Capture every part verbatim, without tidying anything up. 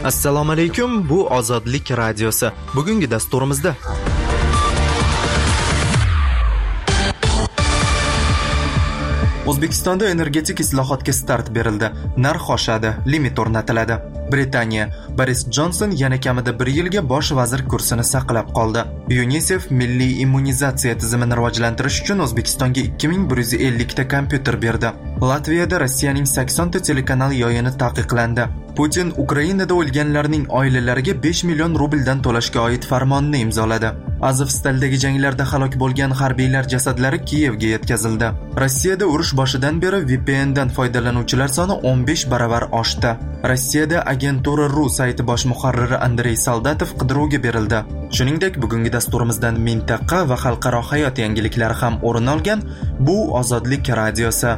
Assalomu alaykum, bu Ozodlik radiosi. Bugungi dasturimizda O'zbekistonda energetik islohotga start berildi. Narx oshadi, limit o'rnatiladi. Britaniya Boris Jonson yana kamida bir yilga bosh vazir kursini saqlab qoldi. UNICEF milliy immunizatsiya tizimini rivojlantirish uchun O'zbekistonga ikki ming bir yuz ellik ta kompyuter berdi. Latviyada Rossiyaning sakson ta telekanal yoyini taqiqlandi. Putin Ukrainada o'lganlarning oilalariga besh million rubldan to'lashga oid farmonni imzoladi. Azovstaldagi janglarda halok bo'lgan harbiylar jasadlari Kiyevga yetkazildi. Rossiyada urush boshidan beri V P N dan foydalanuvchilar soni o'n besh baravar oshdi. Rossiyada Agentura ru sayti bosh muharriri Andrey Soldatov qidiruvga berildi. Shuningdek, bugungi dasturimizdan mintaqa va xalqaro hayot yangiliklari ham o'rin olgan. Bu Ozodlik radiosi.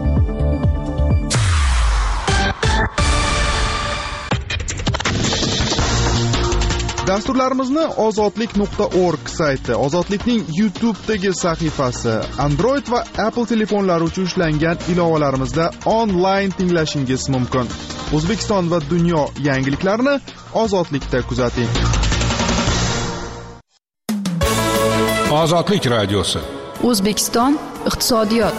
Dasturlarimizni ozodlik nuqta org sayti, Ozodlikning YouTube'dagi sahifasi, Android va Apple telefonlari uchun ishlangan ilovalarimizda onlayn tinglashingiz mumkin. O'zbekiston va dunyo yangiliklarini Ozodlikda kuzating. Ozodlik radiosi. O'zbekiston iqtisodiyot.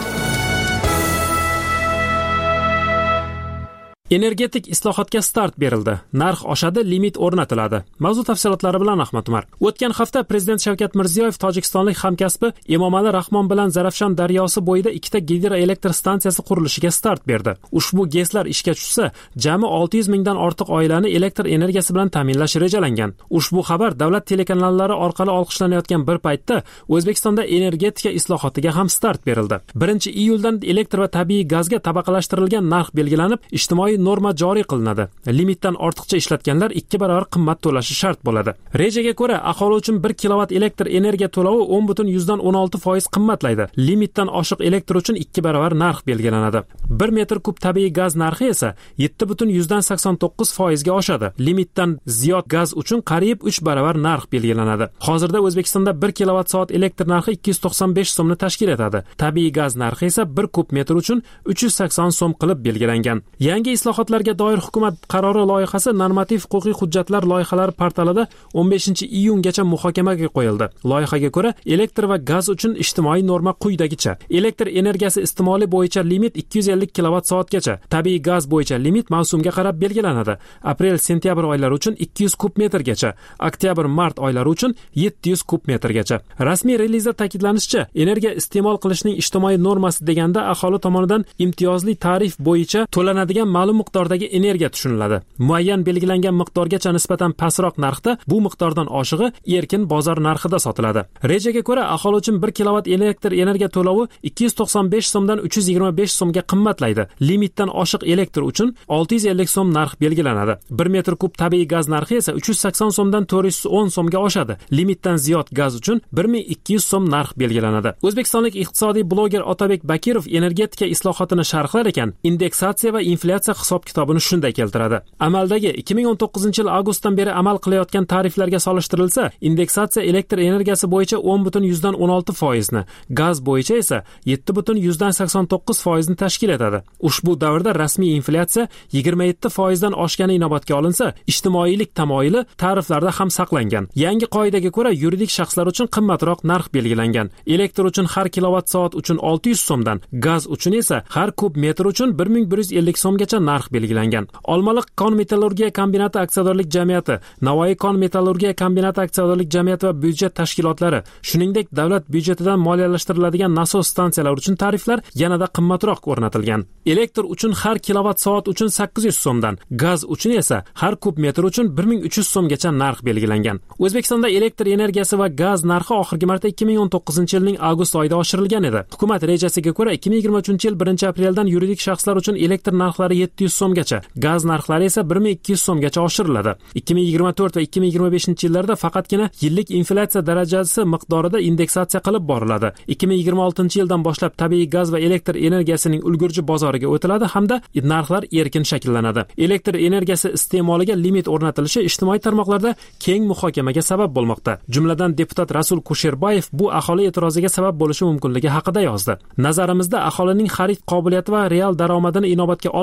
Energetik islohotga start berildi. Narx oshadi, limit o'rnatiladi. Mavzu tafsilotlari bilan Ahmad Umar. O'tgan hafta Prezident Shavkat Mirziyoyev tojikistonlik hamkasbi Emomali Rahmon bilan Zarafshon daryosi bo'yida ikkita gidroelektr stansiyasi qurilishiga start berdi. Ushbu GESlar ishga tushsa, jami olti yuz mingdan ortiq oilani elektr energiyasi bilan ta'minlash rejalangan. Ushbu xabar davlat telekanallari orqali olqishlanayotgan bir paytda O'zbekistonda energetika islohotiga ham start berildi. birinchi iyuldan elektr va tabiiy gazga tabaqalashtirilgan narx belgilanib, ijtimoiy norma joriy qilinadi. Limitdan ortiqcha ishlatganlar ikki barobar qimmat to'lashi shart bo'ladi. Rejaga ko'ra, aholi uchun bir kilovat elektr energiya to'lovi o'n butun yuzdan o'n olti foiz qimmatlaydi. Limitdan oshiq elektr uchun ikki barobar narx belgilanadi. bir metr kub tabiiy gaz narxi esa yetti butun yuzdan sakson to'qqiz foizga oshadi. Limitdan ziyod gaz uchun qariyb uch barobar narx belgilanadi. Hozirda O'zbekistonda bir kilovat soat elektr narxi ikki yuz to'qson besh so'mni tashkil etadi. Tabiiy gaz narxi esa bir kub metr uchun uch yuz sakson so'm qilib belgilangan. Yangi islohotlarga doir hukumat qarori loyihasi normativ-huquqiy hujjatlar loyihalari portalida o'n beshinchi iyungacha muhokamaga qo'yildi. Loyihaga ko'ra, elektr va gaz uchun ijtimoiy norma quyidagicha: elektr energiyasi iste'moli bo'yicha limit ikki yuz ellik kilovat soatgacha, tabiiy gaz bo'yicha limit mavsumga qarab belgilanadi. Aprel-sentyabr oylari uchun ikki yuz kub metrgacha, oktyabr-mart oylari uchun yetti yuz kub metrgacha. Rasmiy relizda ta'kidlanishicha, energiya iste'mol qilishning ijtimoiy normasi deganda aholi tomonidan imtiyozli tarif bo'yicha to'lanadigan ma'lum miqdordagi energiya tushuniladi. Muayyan belgilangan miqdorgacha nisbatan pastroq narxda bu miqdordan oshig'i erkin bozor narxida sotiladi. Rejaga ko'ra, aholi uchun bir kilovat elektr energiya to'lovi ikki yuz to'qson besh so'mdan uch yuz yigirma besh so'mga qimmatlaydi. Limitdan oshiq elektr uchun olti yuz ellik so'm narx belgilanadi. bir metr kub tabiiy gaz narxi esa uch yuz sakson so'mdan to'rt yuz o'n so'mga oshadi. Limitdan ziyod gaz uchun bir ming ikki yuz so'm narx belgilanadi. O'zbekistonlik iqtisodiy bloger Otabek Bakirov energetika islohotini sharhlar ekan, indeksatsiya va inflyatsiya hisob-kitobini shunday keltiradi. Amaldagi ikki ming o'n to'qqizinchi yil avgustdan beri amal qilayotgan tariflarga solishtirilsa, indeksatsiya elektr energiyasi bo'yicha o'n butun yuzdan o'n olti foizni, gaz bo'yicha esa yetti butun yuzdan sakson to'qqiz foizni tashkil etadi. Ushbu davrda rasmiy inflyatsiya yigirma yetti foizdan oshgani inobatga olinsa, ijtimoiylik tamoyili tariflarda ham saqlangan. Yangi qoidaga ko'ra, yuridik shaxslar uchun qimmatroq narx belgilangan. Elektr uchun har kilovat soat uchun olti yuz so'mdan, gaz uchun esa har kub metr uchun bir ming bir yuz ellik so'mgacha narx belgilangan. Olmaliq kon metallurgiya kombinati aksiyadorlik jamiyati, Navoiy kon metallurgiya kombinati aksiyadorlik jamiyati va byudjet tashkilotlari, shuningdek davlat byudjetidan moliyalashtiriladigan nasos stansiyalar uchun tariflar yanada qimmatroq o'rnatilgan. Elektr uchun har kilovat soat uchun sakkiz yuz so'mdan, gaz uchun esa har kub metr uchun bir ming uch yuz so'mgacha narx belgilangan. O'zbekistonda elektr energiyasi va gaz narxi oxirgi marta ikki ming o'n to'qqizinchi yilning avgust oyida oshirilgan edi. Hukumat rejasiga ko'ra, ikki ming yigirma uchinchi yil birinchi apreldan yuridik shaxslar uchun elektr narxlari yetti yuz so'mgacha, gaz narxlari esa bir ming ikki yuz so'mgacha oshiriladi. ikki ming yigirma to'rt va ikki ming yigirma beshinchi yillarda faqatgina yillik inflyatsiya darajasi miqdorida indeksatsiya qilib boriladi. ikki ming yigirma oltinchi yildan boshlab tabiiy gaz va elektr energiyasining ulgurji bozoriga o'tiladi hamda narxlar erkin shakllanadi. Elektr energiyasi iste'moliga limit o'rnatilishi ijtimoiy tarmoqlarda keng muhokamaga sabab bo'lmoqda. Jumladan deputat Rasul Kusherbayev bu aholi e'tiroziga sabab bo'lishi mumkinligi haqida yozdi. Nazarimizda aholining xarid qobiliyati va real daromadini inobatga olmagan holda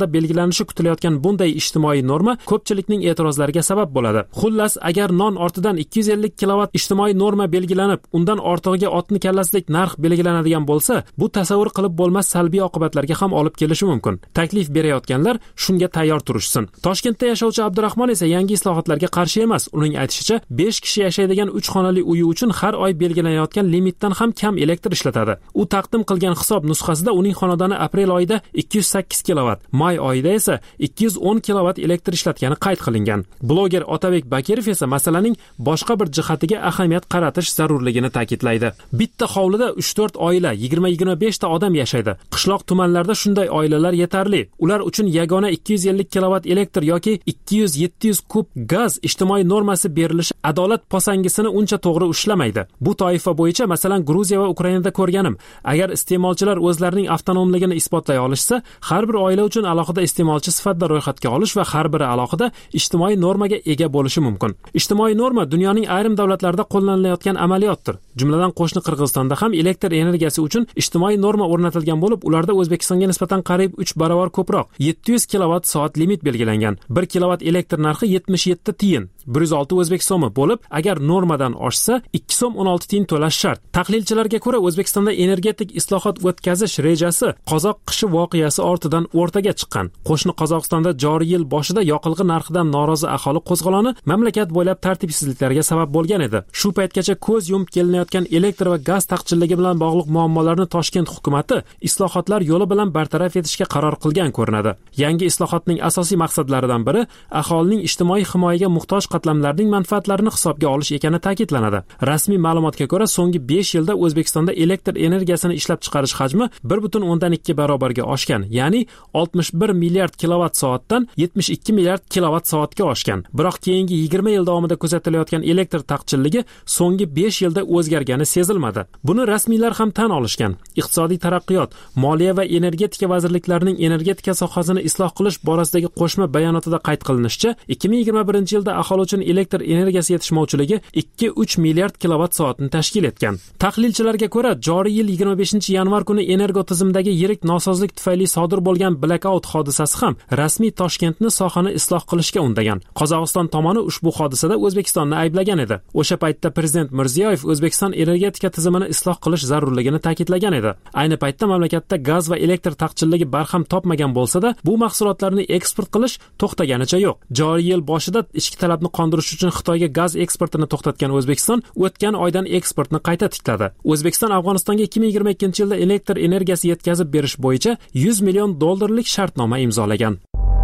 fevralda belgilanishi kutilayotgan bunday ijtimoiy norma ko'pchilikning e'tirozlariga sabab bo'ladi. Xullas, agar non ortidan ikki yuz ellik kilovat ijtimoiy norma belgilanib, undan ortig'iga otni kallasidek narx belgilanadigan bo'lsa, bu tasavvur qilib bo'lmas salbiy oqibatlarga ham olib kelishi mumkin. Taklif berayotganlar shunga tayyor turishsin. Toshkentda yashovchi Abdurahmon esa yangi islohotlarga qarshi emas. Uning aytishicha, besh kishi yashaydigan uch xonali uyi uchun har oy belgilanayotgan limitdan ham kam elektr ishlatadi. U taqdim qilgan hisob nusxasida uning xonadoni aprel oyida ikki yuz sakkiz kilovat, may oyida esa ikki yuz o'n kilovat elektr ishlatgani qayd qilingan. Bloger Otabek Bakirov esa masalaning boshqa bir jihatiga ahamiyat qaratish zarurligini ta'kidlaydi. Bitta hovlida uch to'rt oila, yigirma yigirma besh ta odam yashaydi. Qishloq tumanlarda shunday oilalar yetarli. Ular uchun yagona ikki yuz ellik kilovat elektr yoki ikki yuz yetti yuz kub gaz ijtimoiy normasi berilishi adolat posangisini uncha to'g'ri ushlamaydi. Bu toifa bo'yicha masalan Gruziya va Ukrainada ko'rganim. Agar iste'molchilar o'zlarining avtonomligini isbotlay olishsa, har bir oila uchun alohida iste'molchi sifatida ro'yxatga olish va har biri alohida ijtimoiy normaga ega bo'lishi mumkin. Ijtimoiy norma dunyoning ayrim davlatlarida qo'llanilayotgan amaliyotdir. Jumladan qo'shni Qirg'izistonda ham elektr energiyasi uchun ijtimoiy norma o'rnatilgan bo'lib, ularda O'zbekistonga nisbatan qariyb uch barobar ko'proq yetti yuz kilovat soat limit belgilangan. bir kilovat elektr narxi yetmish yetti tiyin, bir yuz olti o'zbek so'mi bo'lib, agar normadan oshsa ikki so'm o'n olti tiyin to'lash shart. Tahlilchilarga ko'ra, O'zbekistonda energetik islohot o'tkazish rejasi qozoq qishi voqeasi ortidan o'rtaga chiqqan. Qo'shni Qozog'istonda joriy yil boshida yoqilg'i narxidan norozi aholi qo'zg'oloni mamlakat bo'ylab tartibsizliklarga sabab bo'lgan edi. Shu paytgacha ko'z yumib kelinayotgan elektr va gaz taqchilligi bilan bog'liq muammolarni Toshkent hukumatı islohotlar yo'li bilan bartaraf etishga qaror qilgan ko'rinadi. Yangi islohotning asosiy maqsadlaridan biri aholining ijtimoiy himoyaga muhtoj qatlamlarning manfaatlarini hisobga olish ekani ta'kidlanadi. Rasmiy ma'lumotga ko'ra, so'nggi besh yilda O'zbekistonda elektr energiyasini ishlab chiqarish hajmi bir butun o'ndan ikki barobarga oshgan, ya'ni oltmish bir milliard kilovat soatdan yetmish ikki milliard kilovat soatga oshgan. Biroq keyingi yigirma yil davomida kuzatilayotgan elektr taqchilligi so'nggi besh yilda o'zgargani sezilmadi. Buni rasmiylar ham tan olishgan. Iqtisodiy taraqqiyot, moliya va energetika vazirliklarining energetika sohasini isloh qilish borasidagi qo'shma bayonotida qayd qilinishicha, ikki ming yigirma birinchi yilda aholi uchun elektr energiyasi yetishmovchiligi ikki uch milliard kilovat soatni tashkil etgan. Tahlilchilarga ko'ra, joriy yil yigirma beshinchi yanvar kuni energo tizimdagi yirik nosozlik tufayli sodir bo'lgan blackout hodisasi ham rasmiy Toshkentni sohani isloh qilishga undagan. Qozog'iston tomoni ushbu hodisada O'zbekistonni ayblagan edi. O'sha paytda prezident Mirziyoyev O'zbekiston energetika tizimini isloh qilish zarurligini ta'kidlagan edi. Ayni paytda mamlakatda gaz va elektr taqchilligi barham topmagan bo'lsa-da, bu mahsulotlarni eksport qilish to'xtaganicha yo'q. Joriy yil boshida ichki talabni qondirish uchun Xitoyga gaz eksportini to'xtatgan O'zbekiston o'tgan oydan eksportni qayta tikladi. O'zbekiston Afg'onistonga ikki ming yigirma ikkinchi yilda elektr energiyasi yetkazib berish bo'yicha yuz million dollarlik shartnoma imzolagan.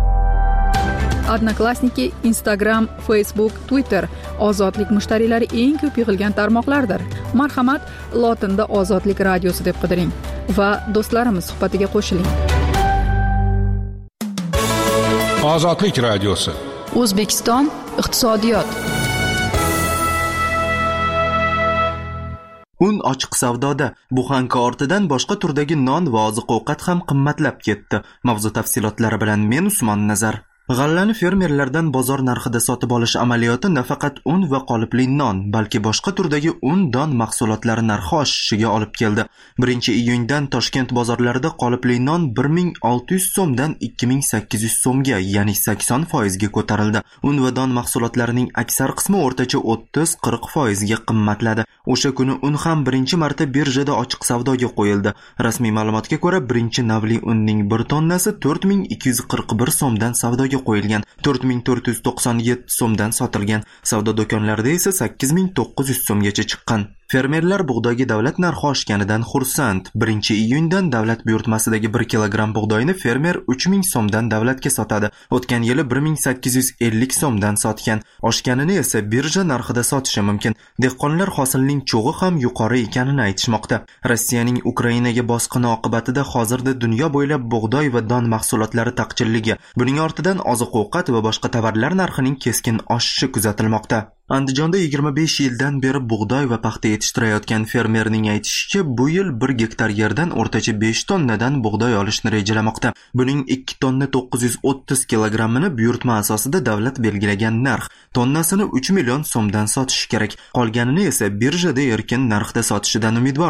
Odnoklassniki, Instagram, Facebook, Twitter ozodlik mushtariylari eng ko'p yig'ilgan tarmoqlardir. Marhamat, lotinda Ozodlik radiosi deb qidiring va do'stlarimiz suhbatiga qo'shiling. Ozodlik radiosi. O'zbekiston iqtisodiyot. Un ochiq savdoda. Buxanka ortidan boshqa turdagi non va oziq-ovqat ham qimmatlab ketdi. Mavzu tafsilotlari bilan men Usmon Nazar. G'allani fermerlardan bozor narxida sotib olish amaliyoti nafaqat un va qolipli non, balki boshqa turdagi un, don mahsulotlari narxi oshishiga olib keldi. birinchi iyundan Toshkent bozorlarida qolipli non bir ming olti yuz so'mdan ikki ming sakkiz yuz so'mga, ya'ni sakson foizga ko'tarildi. Un va don mahsulotlarining aksar qismi o'rtacha o'ttiz qirq foizga qimmatladi. O'sha kuni un ham birinchi marta birjada ochiq savdoga qo'yildi. Rasmiy ma'lumotga ko'ra, birinchi navli unning bir tonnasi to'rt ming ikki yuz qirq bir so'mdan savdoga qo'yilgan, to'rt ming to'rt yuz to'qson yetti so'mdan sotilgan. Savdo do'konlarida esa sakkiz ming to'qqiz yuz so'mgacha chiqqan. Fermerlar bug'doyga davlat narxi oshganidan xursand. birinchi iyundan davlat buyurtmasidagi bir kilogramm bug'doyni fermer uch ming so'mdan davlatga sotadi. O'tgan yili bir ming sakkiz yuz ellik so'mdan sotgan. Oshganini esa birja narxida sotishi mumkin. Dehqonlar hosilning cho'g'i ham yuqori ekanini aytishmoqda. Rossiyaning Ukrainaga bosqini oqibatida hozirda dunyo bo'ylab bug'doy va don mahsulotlari taqchilligi, buning ortidan oziq-ovqat va boshqa tovarlar narxining keskin oshishi kuzatilmoqda. Andijonda yigirma besh yildan beri bug'doy va paxta yetishtirayotgan fermerning aytishicha, bu yil bir gektar yerdan o'rtacha besh tonnadan bug'doy olishni rejalamoqda. Buning ikki tonna to'qqiz yuz o'ttiz kilogrammini buyurtma asosida davlat belgilagan narx, tonnasini uch million so'mdan sotishi kerak. Qolganini esa birjada erkin narxda sotishidan umidvor.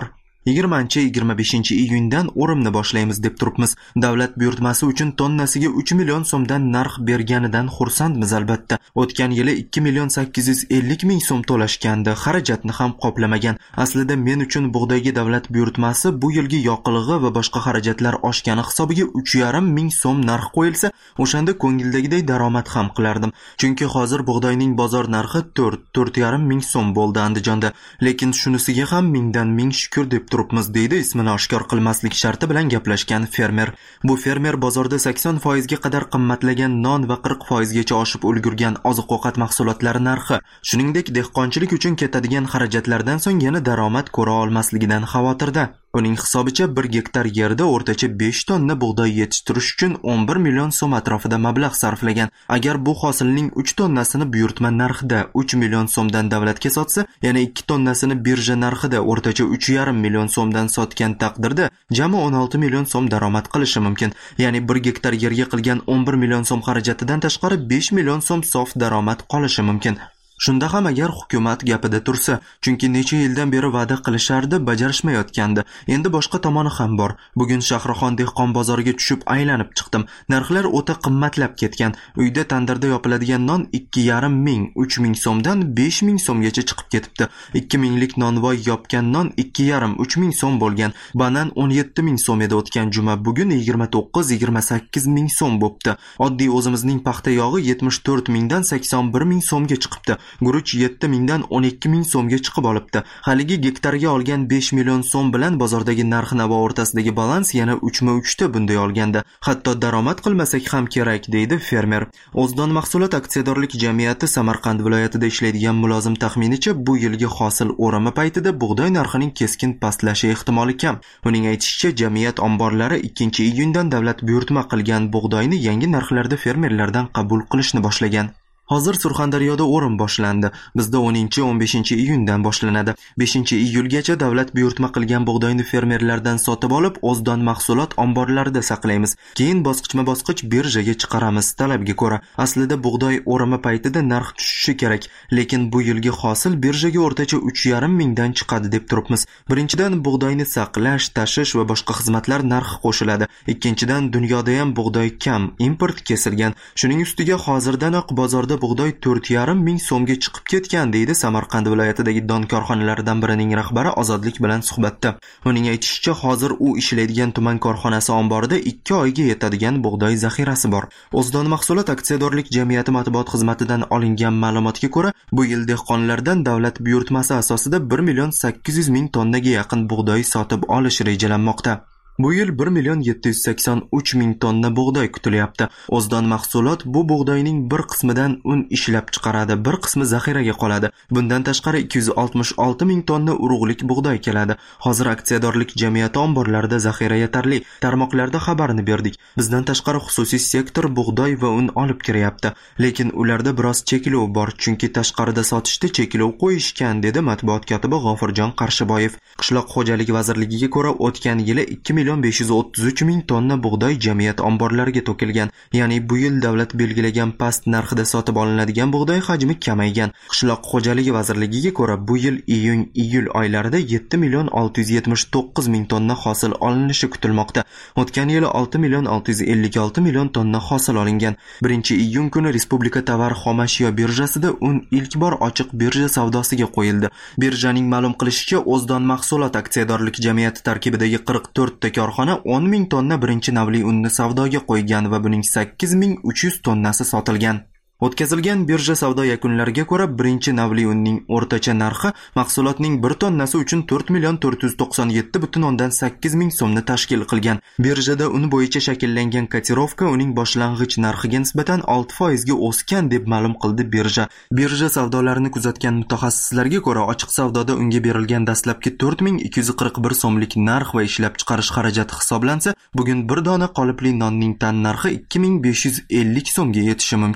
yigirmanchi yigirma beshinchi iyundan o'rimni boshlaymiz deb turibmiz. Davlat buyurtmasi uchun tonnasiga uch million so'mdan narx berganidan xursandmiz albatta. O'tgan yili ikki million sakkiz yuz ellik ming so'm to'lashgandi, xarajatni ham qoplamagan. Aslida men uchun bug'doyga davlat buyurtmasi bu yilgi yoqilg'i va boshqa xarajatlar oshgani hisobiga uch yarim ming so'm narx qo'yilsa, o'shanda ko'ngildagidek daromad ham qilardim. Chunki hozir bug'doyning bozor narxi to'rt to'rt yarim ming so'm bo'ldi Andijonda. Lekin shunisiga ham mingdan ming shukr deb turibmiz, deydi ismini oshkor qilmaslik sharti bilan gaplashgan fermer. Bu fermer bozorda sakson foiz ga qadar qimmatlagan non va qirq foiz gacha oshib ulgurgan oziq-ovqat mahsulotlari narxi, shuningdek dehqonchilik uchun ketadigan xarajatlardan so'ng yana daromad ko'ra olmasligidan xavotirda. Uning hisobicha bir gektar yerda o'rtacha besh tonna bug'doy yetishtirish uchun o'n bir million so'm atrofida mablag' sarflagan. Agar bu hosilning uch tonnasini buyurtma narxida uch million so'mdan davlatga sotsa, yana ikki tonnasini birja narxida o'rtacha uch yarim million so'mdan sotgan taqdirda jami o'n olti million so'm daromad qilishi mumkin. Ya'ni bir gektar yerga qilgan o'n bir million so'm xarajatidan tashqari besh million so'm sof daromad qolishi mumkin. Shunda ham agar hukumat gapida tursa, chunki necha yildan beri va'da qilishardi, bajarishmayotgandi. Endi boshqa tomoni ham bor. Bugun Shahrixon dehqon bozoriga tushib aylanib chiqdim. Narxlar o'ta qimmatlab ketgan. Uyda tandirda yopiladigan non ikki yarim ming, uch ming so'mdan besh ming so'mgacha chiqib ketibdi. ikki minglik nonvoy yopgan non ikki yarim, uch ming so'm bo'lgan. Banan o'n yetti ming so'm edi o'tgan juma, bugun yigirma to'qqiz yigirma sakkiz ming so'm bo'pti. Oddiy o'zimizning paxta yog'i yetmish to'rt mingdan sakson bir ming so'mga chiqibdi. Guruch yetti mingdan o'n ikki ming so'mga chiqib olibdi. Haligi gektarga olgan besh million so'm bilan bozordagi narx-navo o'rtasidagi balans yana uchma uchta bunday olganda. Hatto daromad qilmasak ham kerak, deydi fermer. O'zdon mahsulot aksiyadorlik jamiyati Samarqand viloyatida ishlaydigan mulozim taxminicha bu yilgi hosil o'rimi paytida bug'doy narxining keskin pastlashi ehtimoli kam. Uning aytishicha, jamiyat omborlari ikkinchi iyundan davlat buyurtma qilgan bug'doyni yangi narxlarda fermerlardan qabul qilishni boshlagan. Hozir Surxondaryoda o'rim boshlandi. Bizda o'ninchi o'n beshinchi iyundan boshlanadi. beshinchi iyulgacha davlat buyurtma qilgan bug'doyni fermerlardan sotib olib, O'zdon mahsulot omborlarida saqlaymiz. Keyin bosqichma-bosqich birjaga chiqaramiz talabga ko'ra. Aslida bug'doy o'rimi paytida narx tushishi kerak, lekin bu yilgi hosil birjaga o'rtacha uch yarim mingdan chiqadi deb turibmiz. Birinchidan bug'doyni saqlash, tashish va boshqa xizmatlar narxi qo'shiladi. Ikkinchidan dunyoda ham bug'doy kam, import kesilgan. Shuning ustiga hozirdanoq bozorda bug'doy to'rt yarim ming so'mga chiqib ketgan, deydi Samarqand viloyatidagi don korxonalaridan birining rahbari Ozodlik bilan suhbatda. Uning aytishicha, hozir u ishlaydigan tuman korxonasi omborida ikki oyga yetadigan bug'doy zaxirasi bor. O'zdon mahsulot aksiyadorlik jamiyati matbuot xizmatidan olingan ma'lumotga ko'ra, bu yil dehqonlardan davlat buyurtmasi asosida bir million sakkiz yuz ming tonnaga yaqin bug'doy sotib olish rejalanmoqda. Bu yil bir million yetti yuz sakson uch ming tonna bug'doy kutilyapti. O'zdon mahsulot bu bug'doyning bir qismidan un ishlab chiqaradi, bir qismi zaxiraga qoladi. Bundan tashqari ikki yuz oltmish olti ming tonna urug'lik bug'doy keladi. Hozir aksiyadorlik jamiyati omborlarida zaxira yetarli. Tarmoqlarda xabarni berdik. Bizdan tashqari xususiy sektor bug'doy va un olib kiryapti. Lekin ularda biroz cheklov bor, chunki tashqarida sotishda cheklov qo'yishgan, dedi matbuot kotibi G'ofurjon Qarshiboyev. Qishloq xo'jaligi vazirligiga ko'ra, o'tgan yili ikki million besh yuz o'ttiz uch ming tonna bug'doy jamiyat omborlariga to'kilgan. Ya'ni bu yil davlat belgilagan past narxida sotib olinadigan bug'doy hajmi kamaygan. Qishloq xo'jaligi vazirligiga ko'ra, bu yil iyun-iyul oylarida yetti million olti yuz yetmish to'qqiz ming tonna hosil olinishi kutilmoqda. O'tgan yili olti million olti yuz ellik olti million tonna hosil olingan. birinchi iyun kuni Respublika tovar xomashyo birjasida un ilk bor ochiq birja savdosiga qo'yildi. Birjaning ma'lum qilishicha, O'zdon mahsulot aksiyadorlik jamiyati tarkibidagi qirq to'rt ta korxona o'n ming tonna birinchi navli unni savdoga qo'ygan va buning sakkiz ming uch yuz tonnasi sotilgan. O'tkazilgan birja savdo yakunlariga ko'ra, birinchi navli unning o'rtacha narxi mahsulotning bir tonnasi uchun to'rt million to'rt yuz to'qson yetti butun o'ndan sakkiz ming so'mni tashkil qilgan. Birjada un bo'yicha shakllangan kotirovka uning boshlang'ich narxiga nisbatan olti foiz ga o'sgan deb ma'lum qildi birja. Birja savdolarini kuzatgan mutaxassislarga ko'ra, ochiq savdoda unga berilgan dastlabki to'rt ming ikki yuz qirq bir so'mlik narx va ishlab chiqarish xarajati hisoblansa, bugun bir dona qolipli nonning tan narxi ikki ming besh yuz ellik so'mga yetishi mumkin.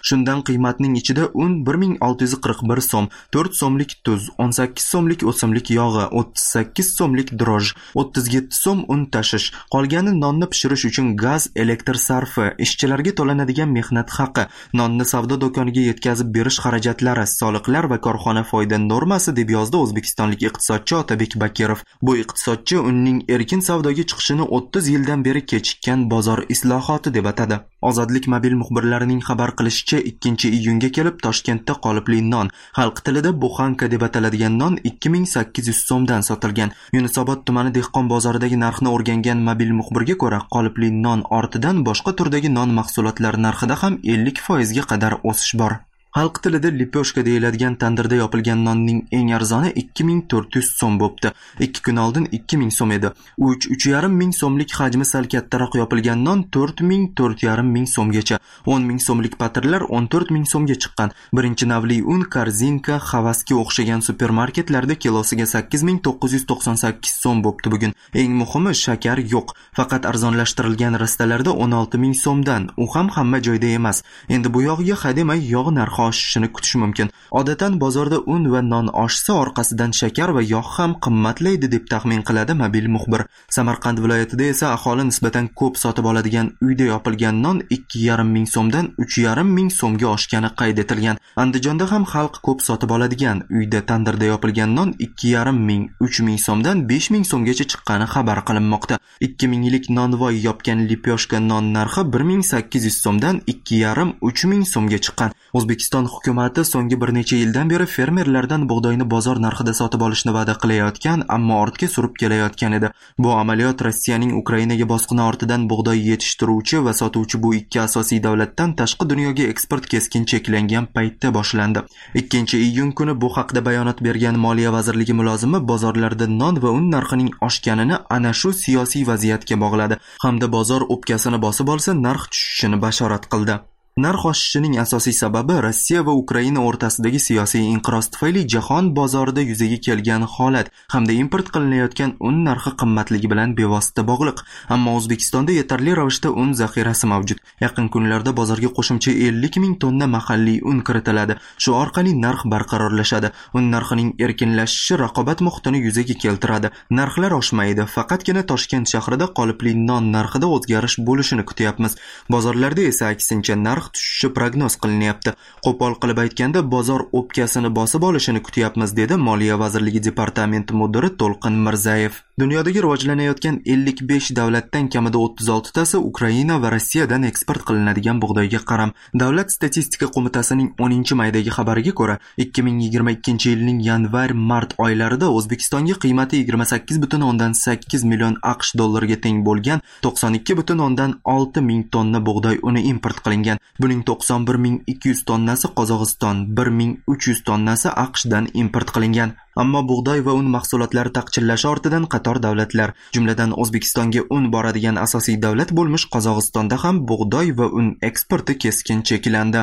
Shundan qiymatning ichida un bir ming olti yuz qirq bir so'm, to'rt so'mlik tuz, o'n sakkiz so'mlik o'simlik yog'i, o'ttiz sakkiz so'mlik droj, o'ttiz yetti so'm un tashish, qolgani nonni pishirish uchun gaz, elektr sarfi, ishchilarga to'lanadigan mehnat haqi, nonni savdo do'koniga yetkazib berish xarajatlari, soliqlar va korxona foyda normasi, deb yozdi o'zbekistonlik iqtisodchi Otabek Bakirov. Bu iqtisodchi unning erkin savdoga chiqishini o'ttiz yildan beri kechikkan bozor islohoti deb atadi. Ozodlik mobil muxbirlarining xabar qilishicha, ikkinchi iyunga kelib Toshkentda qolipli non, xalq tilida buxanka deb ataladigan non ikki ming sakkiz yuz so'mdan sotilgan. Yunusobod tumani dehqon bozoridagi narxni o'rgangan mobil muxbirga ko'ra, qolipli non ortidan boshqa turdagi non mahsulotlari narxida ham ellik foizga qadar o'sish bor. Xalq tilida lipyoshka deyiladigan tandirda yopilgan nonning eng arzoni ikki ming to'rt yuz so'm bo'pti. ikki kun oldin ikki ming so'm edi. uch uch yarim ming so'mlik hajmi sal kattaroq yopilgan non to'rt ming to'rt yarim ming so'mgacha, o'n ming so'mlik patirlar o'n to'rt ming so'mga chiqqan. Birinchi navli un Korzinka, Havasga o'xshagan supermarketlarda kilosiga sakkiz ming to'qqiz yuz to'qson sakkiz so'm bo'pti bugun. Eng muhimi, shakar yo'q. Faqat arzonlashtirilgan rastalarda o'n olti ming so'mdan. U ham hamma joyda emas. Endi bu yog'iga hademay yog' narxi oshishini kutish mumkin. Odatan bozorda un va non oshsa, orqasidan shakar va yog' ham qimmatlaydi deb taxmin qiladi mobil muxbir. Samarqand viloyatida esa aholi nisbatan ko'p sotib oladigan uyda yopilgan non ikki yarim ming so'mdan uch yarim ming so'mga oshgani qayd etilgan. Andijonda ham xalq ko'p sotib oladigan uyda tandirda yopilgan non ikki yarim ming, uch ming so'mdan besh ming so'mgacha chiqqani xabar qilinmoqda. ikki minglik nonvoy yopgan lipyoshka non narxi bir ming sakkiz yuz so'mdan ikki yarim, uch ming so'mga chiqqan. O'zbekiston hukumati so'nggi bir necha yildan beri fermerlardan bug'doyni bozor narxida sotib olishni va'da qilayotgan, ammo ortga surib kelayotgan edi. Bu amaliyot Rossiyaning Ukrainaga bosqini ortidan bug'doy yetishtiruvchi va sotuvchi bu ikki asosiy davlatdan tashqi dunyoga eksport keskin cheklangan paytda boshlandi. ikkinchi iyun kuni bu haqda bayonot bergan Moliya vazirligi mulozimi bozorlarda non va un narxining oshganini ana shu siyosiy vaziyatga bog'ladi hamda bozor o'pkasini bosib olsa narx tushishini bashorat qildi. Narx oshishining asosiy sababi Rossiya va Ukraina o'rtasidagi siyosiy inqiroz tufayli jahon bozorida yuzaga kelgan holat hamda import qilinayotgan un narxi qimmatligi bilan bevosita bog'liq. Ammo O'zbekistonda yetarli ravishda un zaxirasi mavjud. Yaqin kunlarda bozorga qo'shimcha ellik ming tonna mahalliy un kiritiladi. Shu orqali narx barqarorlashadi. Un narxining erkinlashishi raqobat muhitini yuzaga keltiradi. Narxlar oshmaydi. Faqatgina Toshkent shahrida qolipli non narxida o'zgarish bo'lishini kutyapmiz. Bozorlarda esa aksincha narx tushishi prognoz qilinyapti. Qo'pol qilib aytganda, bozor o'pkasini bosib olishini kutyapmiz, dedi Moliya vazirligi departamenti mudiri To'lqin Mirzayev. Dunyodagi rivojlanayotgan ellik besh davlatdan kamida o'ttiz oltitasi Ukraina va Rossiyadan eksport qilinadigan bug'doyga qaram. Davlat statistika qo'mitasining o'ninchi maydagi xabariga ko'ra, ikki ming yigirma ikkinchi yilning yanvar-mart oylarida O'zbekistonga qiymati yigirma sakkiz butun o'ndan sakkiz million AQSh dollariga teng bo'lgan to'qson ikki butun o'ndan olti ming tonna bug'doy uni import qilingan. Buning to'qson bir ming ikki yuz tonnasi Qozog'iston, bir ming uch yuz tonnasi AQShdan import qilingan. Ammo bug'doy va un mahsulotlari taqchillashi ortidan qator davlatlar, jumladan O'zbekistonga un boradigan asosiy davlat bo'lmish Qozog'istonda ham bug'doy va un eksporti keskin cheklandi.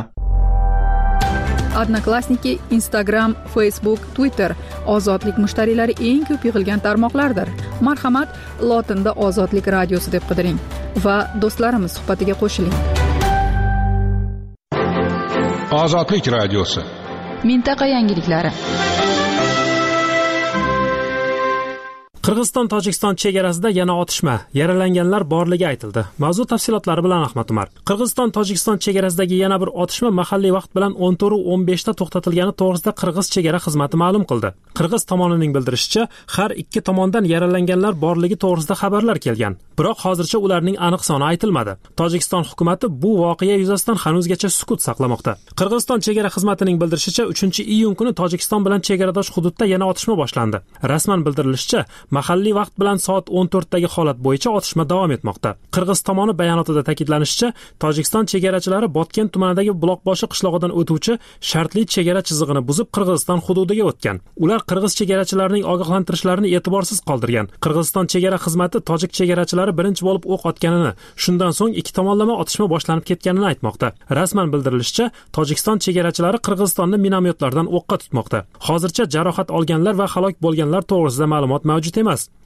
Odnoklassniki, Instagram, Facebook, Twitter ozodlik mushtariylari eng ko'p yig'ilgan tarmoqlardir. Marhamat, lotinda Ozodlik radiosi deb qidiring va do'stlarimiz suhbatiga qo'shiling. Ozodlik radiosi. Mintaqa yangiliklari. Qirg'iziston Tojikiston chegarasida yana otishma, yaralanganlar borligi aytildi. Mavzu tafsilotlari bilan Ahmad Umar. Qirg'iziston Tojikiston chegarasidagi yana bir otishma mahalliy vaqt bilan o'n to'rt o'n beshda to'xtatilgani to'g'risida Qirg'iz chegara xizmati ma'lum qildi. Qirg'iz tomonining bildirishicha, har ikki tomondan yaralanganlar borligi to'g'risida xabarlar kelgan. Biroq hozircha ularning aniq soni aytilmadi. Tojikiston hukumatı bu voqea yuzasidan hanuzgacha sukut saqlamoqda. Qirg'iziston chegara xizmatining bildirishicha, uchinchi iyun kuni Tojikiston bilan chegaradosh hududda yana otishma boshlandi. Rasman bildirilishicha, mahalliy vaqt bilan soat o'n to'rtdagi holat bo'yicha otishma davom etmoqda. Qirg'iz tomoni bayonotida ta'kidlanishicha, Tojikiston chegarachilari Botken tumanidagi Buloqboshi qishlog'idan o'tuvchi shartli chegara chizig'ini buzib Qirg'iziston hududiga o'tgan. Ular qirg'iz chegarachilarining ogohlantirishlarini e'tiborsiz qoldirgan. Qirg'iziston chegara xizmati tojik chegarachilari birinchi bo'lib o'q otganini, shundan so'ng ikki tomonlama otishma boshlanib ketganini aytmoqda. Rasman bildirilishicha, Tojikiston chegarachilari Qirg'izistonni minomyotlardan o'qqa tutmoqda. Hozircha jarohat olganlar va halok bo'lganlar to'g'risida ma'lumot mavjud emas.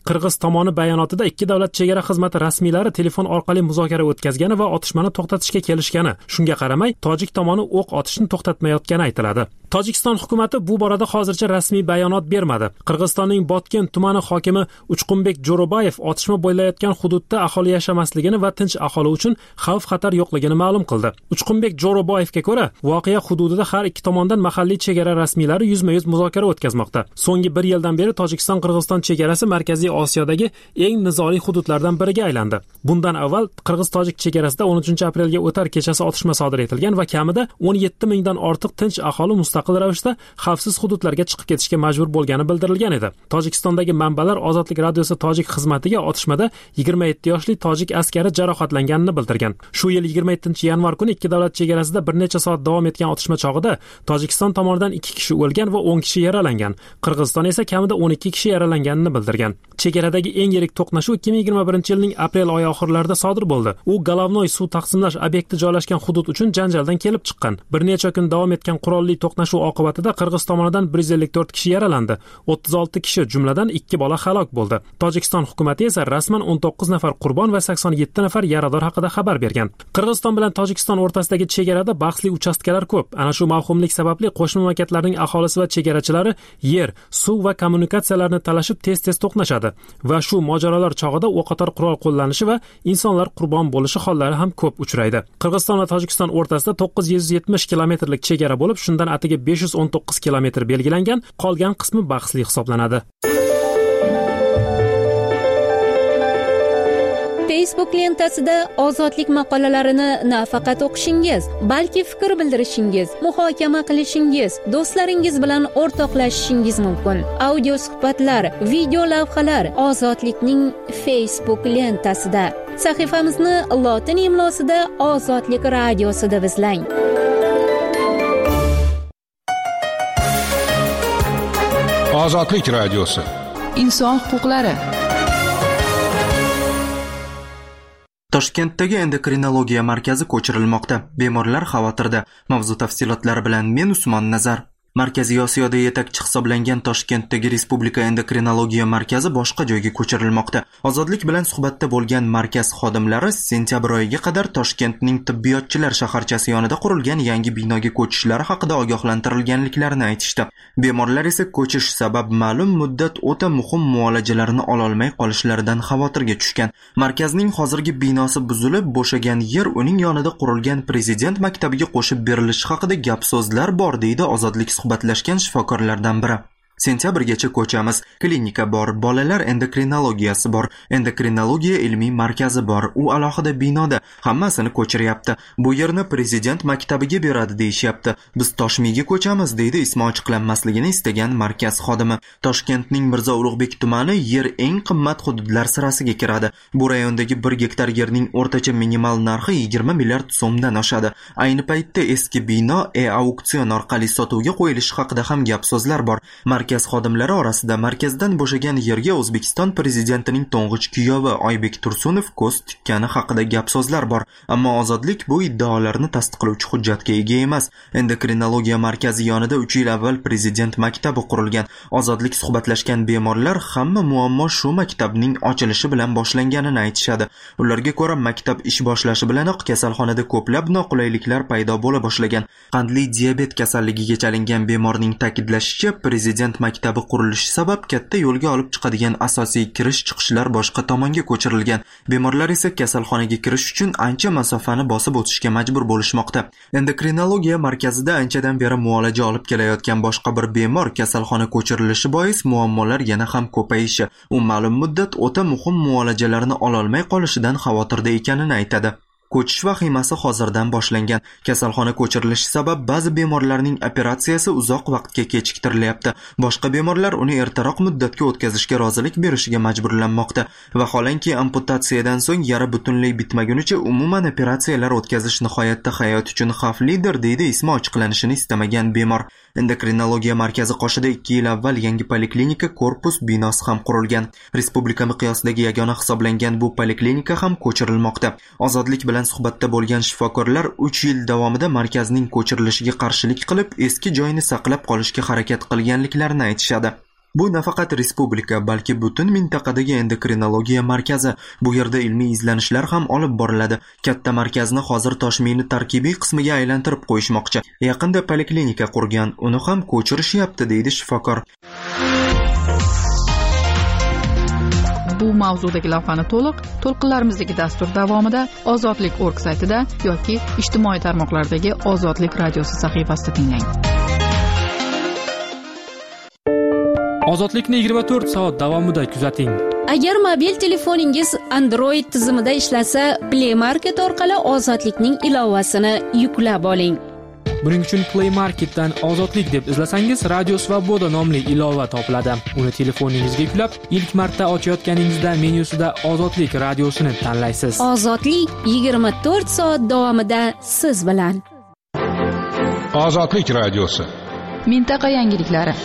Qirg'iz tomoni bayonotida ikki davlat chegara xizmati rasmiylari telefon orqali muzokara o'tkazgani va otishmani to'xtatishga kelishgani, shunga qaramay tojik tomoni o'q otishni to'xtatmayotgani aytiladi. Tojikiston hukumatı bu borada hozircha rasmiy bayonot bermadi. Qirg'izistonning Botken tumani hokimi Uchqunbek Jo'robayev otishma bo'layotgan hududda aholi yashamasligini va tinch aholi uchun xavf-xatar yo'qligini ma'lum qildi. Uchqunbek Jo'robayevga ko'ra, voqea hududida har ikki tomondan mahalliy chegara rasmiylari yuzma-yuz muzokara o'tkazmoqda. So'nggi bir yildan beri Tojikiston-Qirg'iziston chegarasi Markaziy Osiyodagi eng nizoli hududlardan biriga aylandi. Bundan avval Qirg'iz-Tojik chegarasida o'n uchinchi aprelga o'tar kechasi otishma sodir etilgan va kamida o'n yetti mingdan ortiq tinch aholi mustaqil ravishda xavfsiz hududlarga chiqib ketishga majbur bo'lgani bildirilgan edi. Tojikistondagi manbalar Ozodlik radiosi tojik xizmatiga otishmada yigirma yetti yoshli tojik askari jarohatlanganini bildirgan. Shu yil yigirma yettinchi yanvar kuni ikki davlat chegarasida bir necha soat davom etgan otishma chog'ida Tojikiston tomonidan ikki kishi o'lgan va o'n kishi yaralangan. Qirg'iziston esa kamida o'n ikki kishi yaralanganini bildirgan. Chegaradagi eng yirik to'qnashuv ikki ming yigirma birinchi yilning aprel oyi oxirlarida sodir bo'ldi. U Golovnoy suv taqsimlash obyekti joylashgan hudud uchun janjaldan kelib chiqqan. Bir necha kun davom etgan qurolli to'qnashuv oqibatida Qirg'iz tomonidan bir yuz ellik to'rt kishi yaralandi. o'ttiz olti kishi, jumladan ikki bola halok bo'ldi. Tojikiston hukumatı esa rasman o'n to'qqiz nafar qurbon va sakson yetti nafar yarador haqida xabar bergan. Qirg'iziston bilan Tojikiston o'rtasidagi chegarada bahsli uchastkalar ko'p. Ana shu mavhumlik sababli qo'shni mamlakatlarning aholisi va chegarachilari yer, suv va kommunikatsiyalarni talashib tez-tez to'qnashadi va shu mojarolar chog'ida o'qotar qurol qo'llanishi va insonlar qurbon bo'lishi hollari ham ko'p uchraydi. Qirg'iziston va Tojikiston o'rtasida to'qqiz yuz yetmish kilometrlik chegara bo'lib, shundan atiga besh yuz o'n to'qqiz kilometr belgilangan, qolgan qismi bahsli hisoblanadi. Facebook lentasida ozodlik maqolalarini nafaqat o'qishingiz, balki fikr bildirishingiz, muhokama qilishingiz, do'stlaringiz bilan o'rtoqlashishingiz mumkin. Audio suhbatlar, video lavhalar Ozodlikning Facebook lentasida. Sahifamizni lotin imlosida Ozodlik radiosi deb izlang. Ozodlik radiosi. Inson huquqlari. Toshkentdagi endokrinologiya markazi ko'chirilmoqda. Bemorlar xavotirda. Mavzu tafsilotlari bilan men Usmon Nazar. Markaziy Osiyoda yetakchi hisoblangan Toshkentdagi Respublika endokrinologiya markazi boshqa joyga ko'chirilmoqda. Ozodlik bilan suhbatda bo'lgan markaz xodimlari sentyabr oyiga qadar Toshkentning tibbiyotchilar shaharchasi yonida qurilgan yangi binoga ko'chishlari haqida ogohlantirilganliklarini aytishdi. Bemorlar esa ko'chish sabab ma'lum muddat o'ta muhim muolajalarini ololmay qolishlaridan xavotirga tushgan. Markazning hozirgi binosi buzilib, bo'shagan yer uning yonida qurilgan prezident maktabiga qo'shib berilishi haqida gap so'zlar bor, deydi Ozodlik suhbatlashgan shifokorlardan biri. Sentyabrgacha ko'chamiz, klinika bor, bolalar endokrinologiyasi bor, endokrinologiya ilmiy markazi bor, u alohida binoda, hammasini ko'chiryapti. Bu yerni prezident maktabiga beradi deyishyapti. Biz Toshmiyga ko'chamiz, deydi ismi ochiqlanmasligini istagan markaz xodimi. Toshkentning Mirzo Ulug'bek tumani yer eng qimmat hududlar sirasiga kiradi. Bu rayondagi bir gektar yerning o'rtacha minimal narxi yigirma milliard so'mdan oshadi. Ayni paytda eski bino e-auksion orqali sotuvga qo'yilishi haqida ham gap so'zlar bor. Markaz xodimlari orasida markazdan bo'shagan yerga O'zbekiston prezidentining to'ng'ich kuyovi Oybek Tursunov ko'z tikkani haqida gap so'zlar bor, ammo Ozodlik bu iddaolarni tasdiqlovchi hujjatga ega emas. Endokrinologiya markazi yonida uch yil avval prezident maktabi qurilgan. Ozodlik suhbatlashgan bemorlar hamma muammo shu maktabning ochilishi bilan boshlanganini aytishadi. Ularga ko'ra, maktab ish boshlashi bilanoq kasalxonada ko'plab noqulayliklar paydo bo'la boshlagan. Qandli diabet kasalligiga chalingan bemorning ta'kidlashicha, prezident maktabi qurilishi sabab katta yo'lga olib chiqadigan asosiy kirish-chiqishlar boshqa tomonga ko'chirilgan. Bemorlar esa kasalxonaga kirish uchun ancha masofani bosib o'tishga majbur bo'lishmoqda. Endokrinologiya markazida anchadan beri muolaja olib kelayotgan boshqa bir bemor kasalxona ko'chirilishi bois muammolar yana ham ko'payishi, u ma'lum muddat o'ta muhim muolajalarni ololmay qolishidan xavotirda ekanini aytadi. Ko'chish vahimasi hozirdan boshlangan. Kasalxona ko'chirilishi sabab ba'zi bemorlarning operatsiyasi uzoq vaqtga kechiktirilyapti. Boshqa bemorlar uni ertaroq muddatga o'tkazishga rozilik berishiga majburlanmoqda. Vaholanki amputatsiyadan so'ng yara butunlay bitmagunicha umuman operatsiyalar o'tkazish nihoyatda hayot uchun xavflidir, deydi ismi ochiqlanishini istamagan bemor. Endokrinologiya markazi qoshida ikki yil avval yangi poliklinika korpus binosi ham qurilgan. Respublika miqyosidagi yagona hisoblangan bu poliklinika ham ko'chirilmoqda. Ozodlik bilan suhbatda bo'lgan shifokorlar uch yil davomida markazning ko'chirilishiga qarshilik qilib, eski joyini saqlab qolishga harakat qilganliklarini aytishadi. Bu nafaqat respublika, balki butun mintaqadagi endokrinologiya markazi. Bu yerda ilmiy izlanishlar ham olib boriladi. Katta markazni hozir Toshmiyni tarkibiy qismiga aylantirib qo'yishmoqchi. Yaqinda poliklinika qurgan, uni ham ko'chirishyapti, deydi shifokor. Bu mavzudagi lavhani to'liq to'lqinlarimizdagi dastur davomida ozodlik точка org saytida yoki ijtimoiy tarmoqlardagi Ozodlik radiosi sahifasida tinglang. Ozodlikni yigirma to'rt soat davomida kuzating. Agar mobil telefoningiz Android tizimida ishlasa, Play Market orqali Ozodlikning ilovasini yuklab oling. Buning uchun Play Marketdan Ozodlik deb izlasangiz, Radio Svoboda nomli ilova topiladi. Uni telefoningizga yuklab, ilk marta ochayotganingizda menyusida Ozodlik radiosini tanlaysiz. Ozodlik yigirma to'rt soat davomida siz bilan. Ozodlik radiosi. Mintaqa yangiliklari.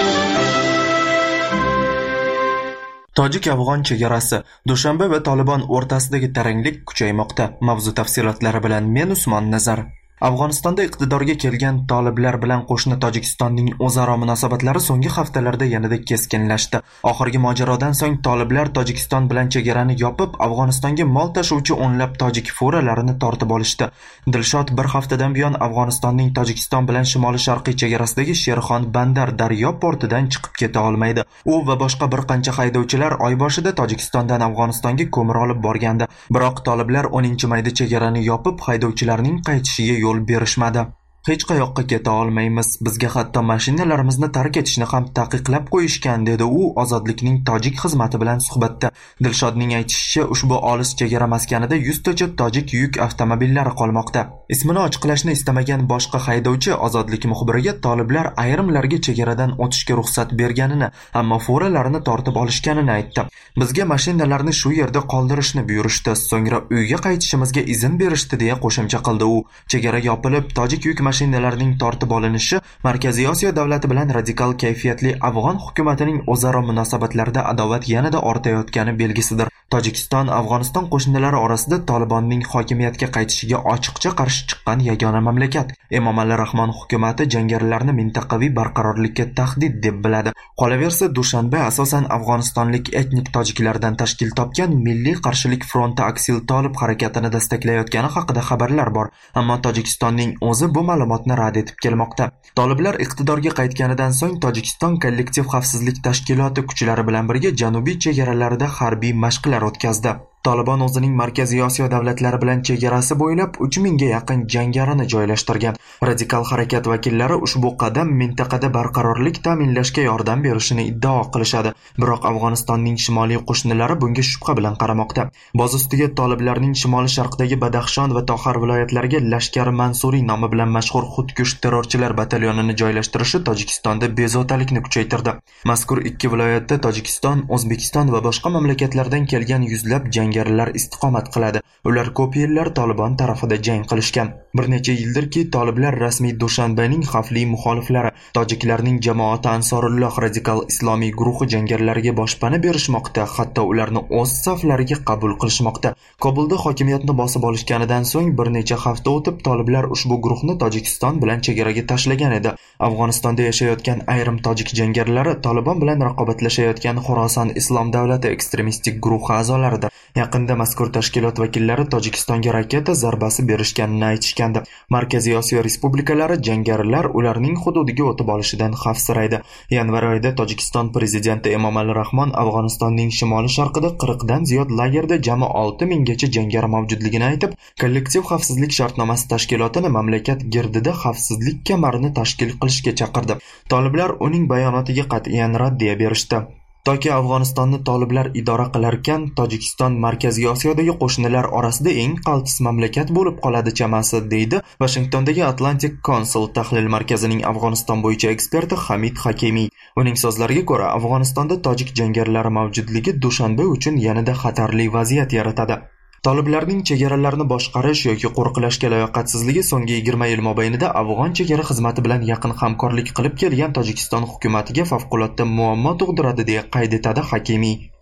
Tojik-afg'on chegarasi, Dushanbe va Tolibon o'rtasidagi taranglik kuchaymoqda. Mavzu tafsilotlari bilan men Usmon Nazar. Afg'onistonda iqtidorga kelgan toliblar bilan qo'shni Tojikistonning o'zaro munosabatlari so'nggi haftalarda yanada keskinlashdi. Oxirgi mojarodan so'ng toliblar Tojikiston bilan chegarani yopib, Afg'onistonga mol tashuvchi o'nlab tojik furalarini tortib olishdi. Dilshod bir haftadan buyon Afg'onistonning Tojikiston bilan shimoli-sharqiy chegarasidagi Sherxon Bandar daryo portidan chiqib keta olmaydi. U va boshqa bir qancha haydovchilar oy boshida Tojikistondan Afg'onistonga ko'mir olib borgandi. Biroq toliblar o'ninchi mayda chegarani yopib, haydovchilarning qaytishiga yo'l berishmadi. Hech qayoqqa keta olmaymiz. Bizga hatto mashinalarimizni tark etishni ham taqiqlab qo'yishgan, dedi u Ozodlikning tojik xizmati bilan suhbatda. Dilshodning aytishicha, ushbu olis chegara maskanida yuztacha tojik yuk avtomobillari qolmoqda. Ismini ochiqlashni istamagan boshqa haydovchi Ozodlik muxbiriga toliblar ayrimlarga chegaradan o'tishga ruxsat berganini, ammo furalarini tortib olishganini aytdi. Bizga mashinalarni shu yerda qoldirishni buyurishdi, so'ngra uyga qaytishimizga izn berishdi, deya qo'shimcha qildi u. Chegara yopilib, tojik yuk mashinalarning tortib olinishi Markaziy Osiyo davlati bilan radikal kayfiyatli afg'on hukumatining o'zaro munosabatlarida adovat yanada ortayotgani belgisidir. Tojikiston Afg'oniston qo'shnilari orasida Tolibonning hokimiyatga qaytishiga ochiqcha qarshi chiqqan yagona mamlakat. Emomali Rahmon hukumati jangarilarni mintaqaviy barqarorlikka tahdid deb biladi. Qolaversa, Dushanbe asosan afg'onistonlik etnik tojiklardan tashkil topgan Milliy qarshilik fronti Aksil Tolib harakatini destaklayotgani haqida xabarlar bor, ammo Tojikistonning o'zi bu ma'lumotni rad etib kelmoqda. Toliblar iqtidorga qaytganidan so'ng Tojikiston kollektiv xavfsizlik tashkiloti kuchlari bilan birga janubiy chegaralarida harbiy mashqlar o'tkazdi. Tolibon o'zining Markaziy Osiyo davlatlari bilan chegarasi bo'ylab uch mingga yaqin jangarini joylashtirgan. Radikal harakat vakillari ushbu qadam mintaqada barqarorlik ta'minlashga yordam berishini iddao qilishadi. Biroq Afg'onistonning shimoliy qo'shnilari bunga shubha bilan qaramoqda. Boz ustiga toliblarning shimoli-sharqdagi Badaxshon va Toxar viloyatlariga Lashkar Mansuriy nomi bilan mashhur xudkush terrorchilar batalyonini joylashtirishi Tojikistonda bezovtalikni kuchaytirdi. Mazkur ikki viloyatda Tojikiston, O'zbekiston va boshqa mamlakatlardan kelgan yuzlab jangarilar istiqomat qiladi. Ular ko'p yillar Tolibon tarafida jang qilishgan. Bir necha yildirki toliblar rasmiy Dushanbening xavfli muxoliflari, tojiklarning jamoati Ansorulloh radikal islomiy guruhi jangarilariga boshpana berishmoqda, hatto ularni o'z saflariga qabul qilishmoqda. Kobulda hokimiyatni bosib olishganidan so'ng bir necha hafta o'tib toliblar ushbu guruhni Tojikiston bilan chegaraga tashlagan edi. Afg'onistonda yashayotgan ayrim tojik jangarilari Tolibon bilan raqobatlashayotgan Xorason Islom davlati ekstremistik guruhi a'zolaridir. Yaqinda mazkur tashkilot vakillari Tojikistonga raketa zarbasi berishganini aytishgandi. Markaziy Osiyo respublikalari jangarilar ularning hududiga o'tib olishidan xavfsiraydi. Yanvar oyida Tojikiston prezidenti Emomali Rahmon Afg'onistonning shimoli-sharqida qirqdan ziyod lagerda jami olti minggacha jangari mavjudligini aytib, kollektiv xavfsizlik shartnomasi tashkilotini mamlakat girdida xavfsizlik kamarini tashkil qilishga chaqirdi. Toliblar uning bayonotiga qat'iyan raddiya berishdi. Toki Afg'onistonni toliblar idora qilarkan, Tojikiston Markaziy Osiyodagi qo'shnilar orasida eng qaltis mamlakat bo'lib qoladi chamasi, deydi Washingtondagi Atlantic Council tahlil markazining Afg'oniston bo'yicha eksperti Hamid Hakimiy. Uning so'zlariga ko'ra, Afg'onistonda tojik jangarilari mavjudligi Dushanbe uchun yanada xatarli vaziyat yaratadi. Toliblarning chegaralarni boshqarish yoki qo'riqlashga layoqatsizligi so'nggi yigirma yil mobaynida afg'on chegara xizmati bilan yaqin hamkorlik qilib kelgan Tojikiston hukumatiga favqulodda muammo tug'diradi, deya qayd etadi Hakimiy.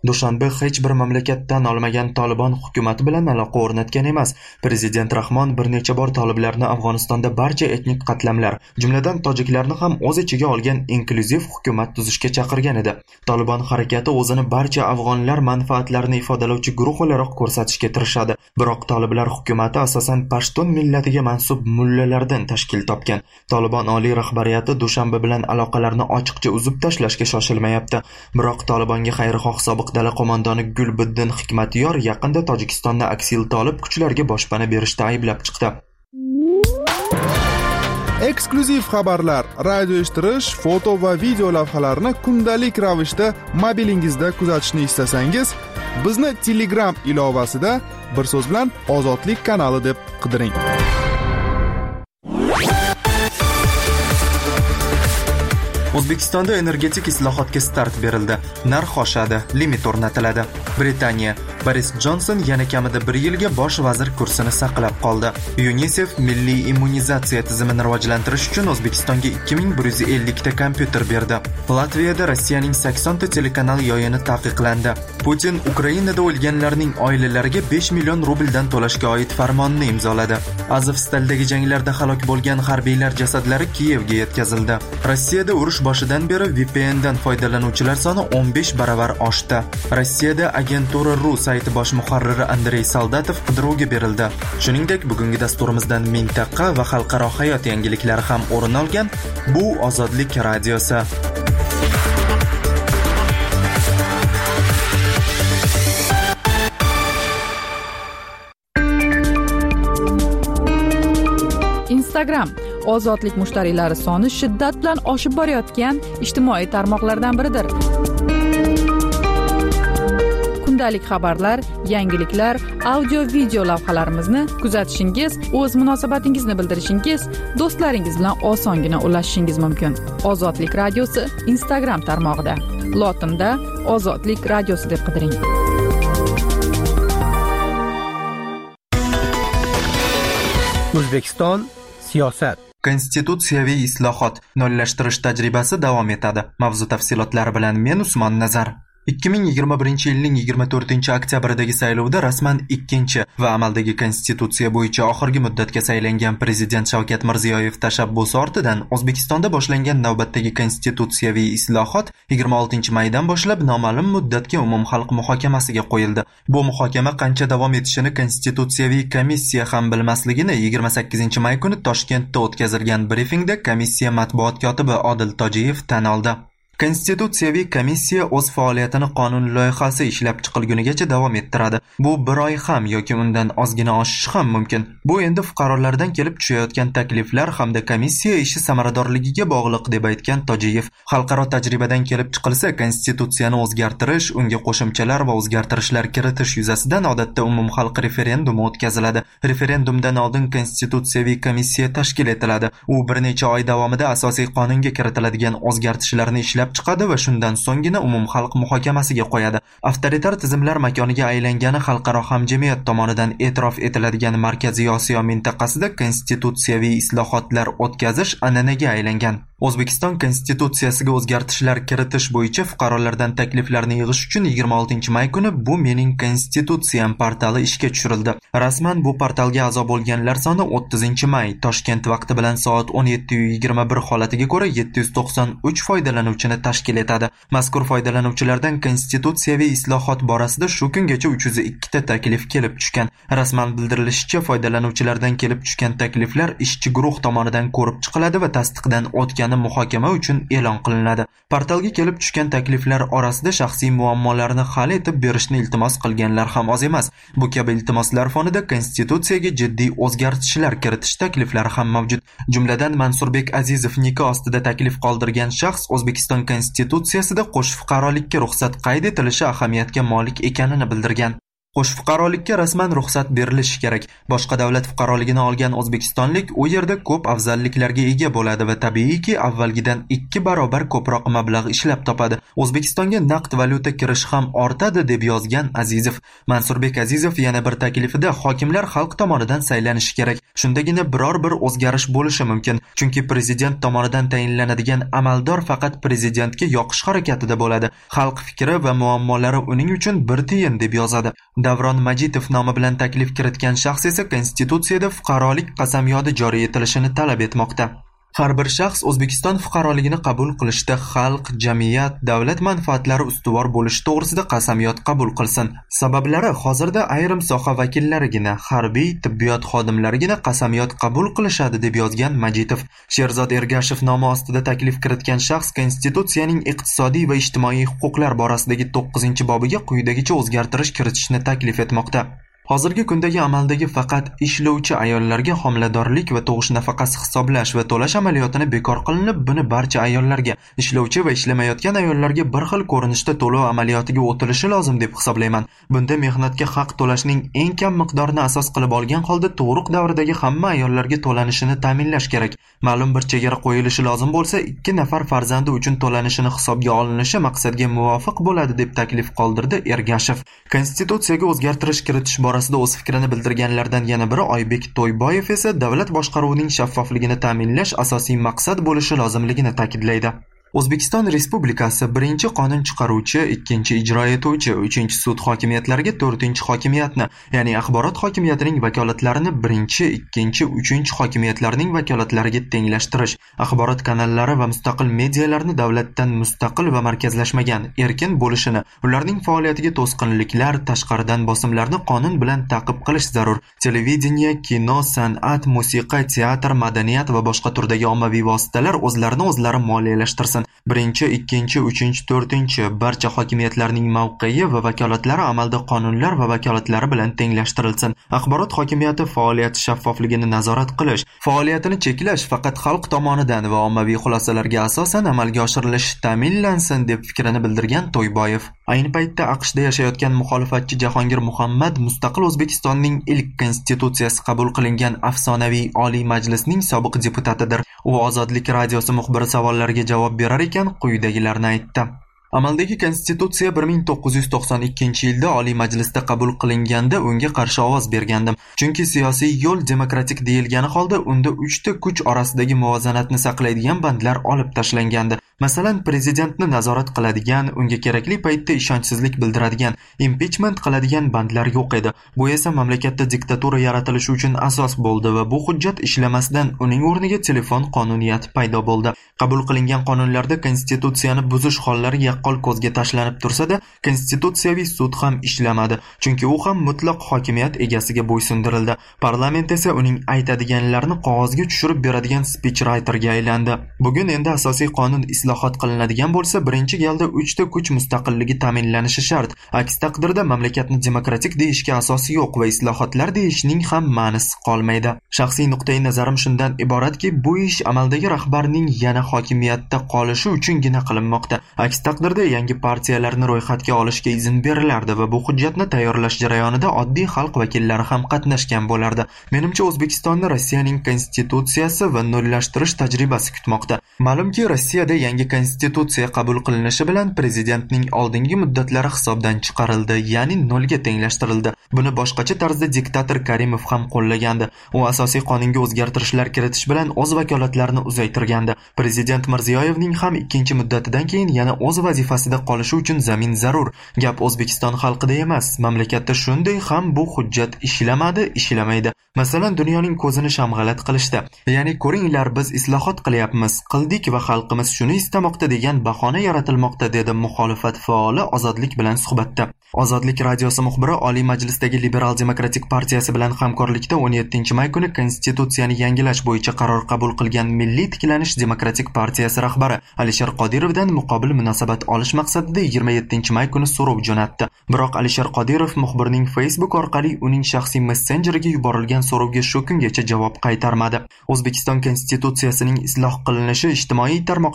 Dushanbe hech bir mamlakatdan olmagan Taliban hukumati bilan aloqa o'rnatgan emas. Prezident Rahmon bir necha bor toliblarni Afg'onistonda barcha etnik qatlamlar, jumladan tojiklarni ham o'z ichiga olgan inklyuziv hukumat tuzishga chaqirgan edi. Taliban harakati o'zini barcha afg'onlar manfaatlarini ifodalovchi guruh o'laroq ko'rsatishga tirishadi. Biroq toliblar hukumati asosan pashtun millatiga mansub mullalardan tashkil topgan. Taliban oliy rahbariyati Dushanbe bilan aloqalarni ochiqcha uzib tashlashga shoshilmayapti. Biroq Talibanga xayrixoh sobiq dala qo'mondoni Gulbuddin Hikmatyor yaqinda Tojikistonni aksil tolib kuchlarga boshpana berishda ayblab chiqdi. Eksklyuziv xabarlar, radio eshittirish, foto va video lavhalarni kundalik ravishda mobilingizda kuzatishni istasangiz, bizni Telegram ilovasida bir so'z bilan Ozodlik kanali deb qidiring. O'zbekistonda energetik islohotga start berildi. Narx oshadi, limit o'rnatiladi. Britaniya Boris Jonson yana kamida bir yilga bosh vazir kursini saqlab qoldi. UNICEF milliy immunizatsiya tizimini rivojlantirish uchun O'zbekistonga ikki ming bir yuz ellik ta kompyuter berdi. Latviyada Rossiyaning sakson ta telekanal yoyini taqiqlandi. Putin Ukrainada o'lganlarning oilalariga besh million rubldan to'lashga oid farmonni imzoladi. Azovstaldagi janglarda halok bo'lgan harbiylar jasadlari Kiyevga yetkazildi. Rossiyada urush boshidan beri V P N dan foydalanuvchilar soni o'n besh baravar oshdi. Rossiyada Agentura ru sayti bosh muharriri Andrey Soldatov qidiruvga berildi. Shuningdek, bugungi dasturimizdan mintaqa va xalqaro hayot yangiliklari ham o'rin olgan. Bu Ozodlik radiosi. Instagram ozodlik mushtariylari soni shiddat bilan oshib borayotgan ijtimoiy tarmoqlardan biridir. Kundalik xabarlar, yangiliklar, audio video lavhalarimizni kuzatishingiz, o'z munosabatingizni bildirishingiz, do'stlaringiz bilan osongina ulashishingiz mumkin. Ozodlik radiosi Instagram tarmog'ida. Lotinda Ozodlik radiosi deb qidiring. O'zbekiston siyosat. Konstitutsiyaviy islohot nollashtirish tajribasi davom etadi. Mavzu tafsilotlari bilan men Usmon Nazar. ikki ming yigirma birinchi yilning yigirma to'rtinchi oktyabrdagi saylovda rasman ikkinchi va amaldagi konstitutsiya bo'yicha oxirgi muddatga saylangan prezident Shavkat Mirziyoyev tashabbusi ortidan O'zbekistonda boshlangan navbatdagi konstitutsiyaviy islohot yigirma oltinchi maydan boshlab noma'lum muddatga umumxalq muhokamasiga qo'yildi. Bu muhokama qancha davom etishini konstitutsiyaviy komissiya ham bilmasligini yigirma sakkizinchi may kuni Toshkentda o'tkazilgan brifingda komissiya matbuot kotibi Odil Tojiyev tan oldi. Konstitutsiyaviy komissiya o'z faoliyatini qonun loyihasi ishlab chiqilgunigacha davom ettiradi. Bu bir oy ham yoki undan ozgina oshishi ham mumkin. Bu endi fuqarolardan kelib tushayotgan takliflar hamda komissiya ishi samaradorligiga bog'liq deb aytgan Tojiyev. Xalqaro tajribadan kelib chiqilsa, konstitutsiyani o'zgartirish, unga qo'shimchalar va o'zgartirishlar kiritish yuzasidan odatda umumxalq referendumi o'tkaziladi. Referendumdan oldin konstitutsiyaviy komissiya tashkil etiladi. U bir necha oy davomida asosiy qonunga kiritiladigan o'zgartirishlarni ishlab chiqadi va shundan so'nggina umumxalq muhokamasiga qo'yadi. Avtoritar tizimlar makoniga aylangani xalqaro hamjamiyat tomonidan e'tirof etiladigan Markaziy Osiyo mintaqasida konstitutsiyaviy islohotlar o'tkazish an'anaga aylangan. O'zbekiston konstitutsiyasiga o'zgartirishlar kiritish bo'yicha fuqarolardan takliflarni yig'ish uchun yigirma oltinchi may kuni Bu mening konstitutsiyam portali ishga tushirildi. Rasman bu portalga a'zo bo'lganlar soni o'ttizinchi may Toshkent vaqti bilan soat o'n yetti yigirma bir holatiga ko'ra yetti yuz to'qson uch foydalanuvchini tashkil etadi. Mazkur foydalanuvchilardan konstitutsiyaviy islohot borasida shu kungacha uch yuz ikki ta taklif kelib tushgan. Rasman bildirilishicha, foydalanuvchilardan kelib tushgan takliflar ishchi guruh tomonidan ko'rib chiqiladi va tasdiqdan o'tgan muhokama uchun e'lon qilinadi. Portalga kelib tushgan takliflar orasida shaxsiy muammolarni hal etib berishni iltimos qilganlar ham oz emas. Bu kabi iltimoslar fonida konstitutsiyaga jiddiy o'zgartirishlar kiritish takliflari ham mavjud. Jumladan Mansurbek Azizov nikoh ostida taklif qoldirgan shaxs O'zbekiston konstitutsiyasida qo'sh fuqarolikka ruxsat qayd etilishi ahamiyatga molik ekanini bildirgan. Qo'sh fuqarolikka rasman ruxsat berilishi kerak. Boshqa davlat fuqaroligini olgan o'zbekistonlik u yerda ko'p afzalliklarga ega bo'ladi va tabiiyki avvalgidan ikki barobar ko'proq mablag' ishlab topadi. O'zbekistonga naqd valyuta kirishi ham ortadi deb yozgan Azizov. Mansurbek Azizov yana bir taklifida hokimlar xalq tomonidan saylanishi kerak. Shundagina biror bir o'zgarish bo'lishi mumkin. Chunki prezident tomonidan tayinlanadigan amaldor faqat prezidentga yoqish harakatida bo'ladi. Xalq fikri va muammolari uning uchun bir tiyin deb yozadi. Davron Majitov nomi bilan taklif kiritgan shaxs esa Konstitutsiyada fuqarolik qasamyodi joriy etilishini talab etmoqda. Har bir shaxs O'zbekiston fuqaroligini qabul qilishda xalq, jamiyat, davlat manfaatlari ustuvor bo'lishi to'g'risida qasamyod qabul qilsin. Sabablari hozirda ayrim soha vakillarigina, harbiy, tibbiyot xodimlarigina qasamyod qabul qilishadi deb yozgan Majitov. Sherzod Ergashev nomi ostida taklif kiritgan shaxs Konstitutsiyaning iqtisodiy va ijtimoiy huquqlar borasidagi to'qqizinchi bobiga quyidagicha o'zgartirish kiritishni taklif etmoqda. Hozirgi kundagi amaldagi faqat ishlovchi ayollarga homiladorlik va tug'ish nafaqasi hisoblash va to'lash amaliyotini bekor qilinib, buni barcha ayollarga, ishlovchi va ishlamayotgan ayollarga bir xil ko'rinishda to'lov amaliyotiga o'tilishi lozim deb hisoblayman. Bunda mehnatga haq to'lashning eng kam miqdorini asos qilib olgan holda tug'ruq davridagi hamma ayollarga to'lanishini ta'minlash kerak. Ma'lum bir chegara qo'yilishi lozim bo'lsa, ikki nafar farzandi uchun to'lanishini hisobga olinishi maqsadga muvofiq bo'ladi deb taklif qoldirdi Ergashev. Konstitutsiyaga o'zgartirish kiritish borasida o'z fikrini bildirganlardan yana biri Oybek To'yboyev esa davlat boshqaruvining shaffofligini ta'minlash asosiy maqsad bo'lishi lozimligini ta'kidlaydi. O'zbekiston Respublikasi birinchi qonun chiqaruvchi, ikkinchi ijro etuvchi, uchinchi sud hokimiyatlariga to'rtinchi hokimiyatni, ya'ni axborot hokimiyatining vakolatlarini birinchi, ikkinchi, uchinchi hokimiyatlarining vakolatlariga tenglashtirish, axborot kanallari va mustaqil medialarni davlatdan mustaqil va markazlashmagan, erkin bo'lishini, ularning faoliyatiga to'sqinliklar, tashqaridan bosimlarni qonun bilan ta'qib qilish zarur. Televideniya, kino, san'at, musiqa, teatr, madaniyat va boshqa turdagi ommaviy vositalar o'zlarini o'zlari moliyalashtirsin. Birinchi, ikkinchi, uchinchi, to'rtinchi barcha hokimiyatlarning mavqei va vakolatlari amalda qonunlar va vakolatlari bilan tenglashtirilsin. Axborot hokimiyati faoliyati shaffofligini nazorat qilish, faoliyatini cheklash faqat xalq tomonidan va ommaviy xulosalarga asosan amalga oshirilishi ta'minlansin deb fikrini bildirgan To'yboyev. Ayni paytda AQShda yashayotgan muxolifatchi Jahongir Muhammad mustaqil O'zbekistonning ilk konstitutsiyasi qabul qilingan afsonaviy Oliy Majlisning sobiq deputatidir. U Ozodlik radiosi muxbiri savollariga javob berar ekan quyidagilarni aytdi. Amaldagi konstitutsiya bir ming to'qqiz yuz to'qson ikkinchi yilda Oliy Majlisda qabul qilinganda unga qarshi ovoz bergandim. Chunki siyosiy yo'l demokratik deyilgani holda unda uchta kuch orasidagi muvozanatni saqlaydigan bandlar olib tashlangandi. Masalan, prezidentni nazorat qiladigan, unga kerakli paytda ishonchsizlik bildiradigan, impichment qiladigan bandlar yo'q edi. Bu esa mamlakatda diktatura yaratilishi uchun asos bo'ldi va bu hujjat ishlamasdan uning o'rniga telefon qonuniyati paydo bo'ldi. Qabul qilingan qonunlarda konstitutsiyani buzish hollari yaqqol ko'zga tashlanib tursa-da, konstitutsiyaviy sud ham ishlamadi, chunki u ham mutlaq hokimiyat egasiga bo'ysundirildi. Parlament esa uning aytadiganlarini qog'ozga tushirib beradigan speechwriterga aylandi. Bugun endi asosiy qonun islohot qilinadigan bo'lsa, birinchi galda uchta kuch mustaqilligi ta'minlanishi shart. Aks taqdirda mamlakatni demokratik deyishga asos yo'q va islohotlar deyishning ham ma'nosi qolmaydi. Shaxsiy nuqtai nazarim shundan iboratki, bu ish amaldagi rahbarning yana hokimiyatda qolishi uchungina qilinmoqda. Aks taqdirda yangi partiyalarni ro'yxatga olishga izn berilardi va bu hujjatni tayyorlash jarayonida oddiy xalq vakillari ham qatnashgan bo'lardi. Menimcha O'zbekistonni Rossiyaning konstitutsiyasi va nollashtirish tajribasi kutmoqda. Ma'lumki, Rossiyada yangi konstitutsiya qabul qilinishi bilan prezidentning oldingi muddatlari hisobdan chiqarildi, ya'ni nolga tenglashtirildi. Buni boshqacha tarzda diktator Karimov ham qo'llagandi. U asosiy qonunga o'zgartirishlar kiritish bilan o'z vakolatlarini uzaytirgandi. Prezident Mirziyoyevning ham ikkinchi muddatidan keyin yana o'z vazifasida qolishi uchun zamin zarur. Gap O'zbekiston xalqida emas, mamlakatda shunday ham bu hujjat ishlamadi, ishlamaydi. Masalan, dunyoning ko'zini shamg'alat qilishda. Ya'ni ko'ringlar, biz islohot qilyapmiz, qildik va xalqimiz shuni istamoqda degan bahona yaratilmoqda, dedi muxolifat faoli Ozodlik bilan suhbatda. Ozodlik radiosi muxbiri Oliy Majlisdagi Liberal Demokratik partiyasi bilan hamkorlikda o'n yettinchi may kuni konstitutsiyani yangilash bo'yicha qaror qabul qilgan Milliy tiklanish demokratik partiyasi rahbari Alisher Qodirovdan muqobil munosabat olish maqsadida yigirma yettinchi may kuni so'rov jo'natdi. Biroq Alisher Qodirov muxbirning Facebook orqali uning shaxsiy messenjeriga yuborilgan so'rovga shu kungacha javob qaytarmadi. O'zbekiston konstitutsiyasining isloh qilinishi ijtimoiy tarmoqlarning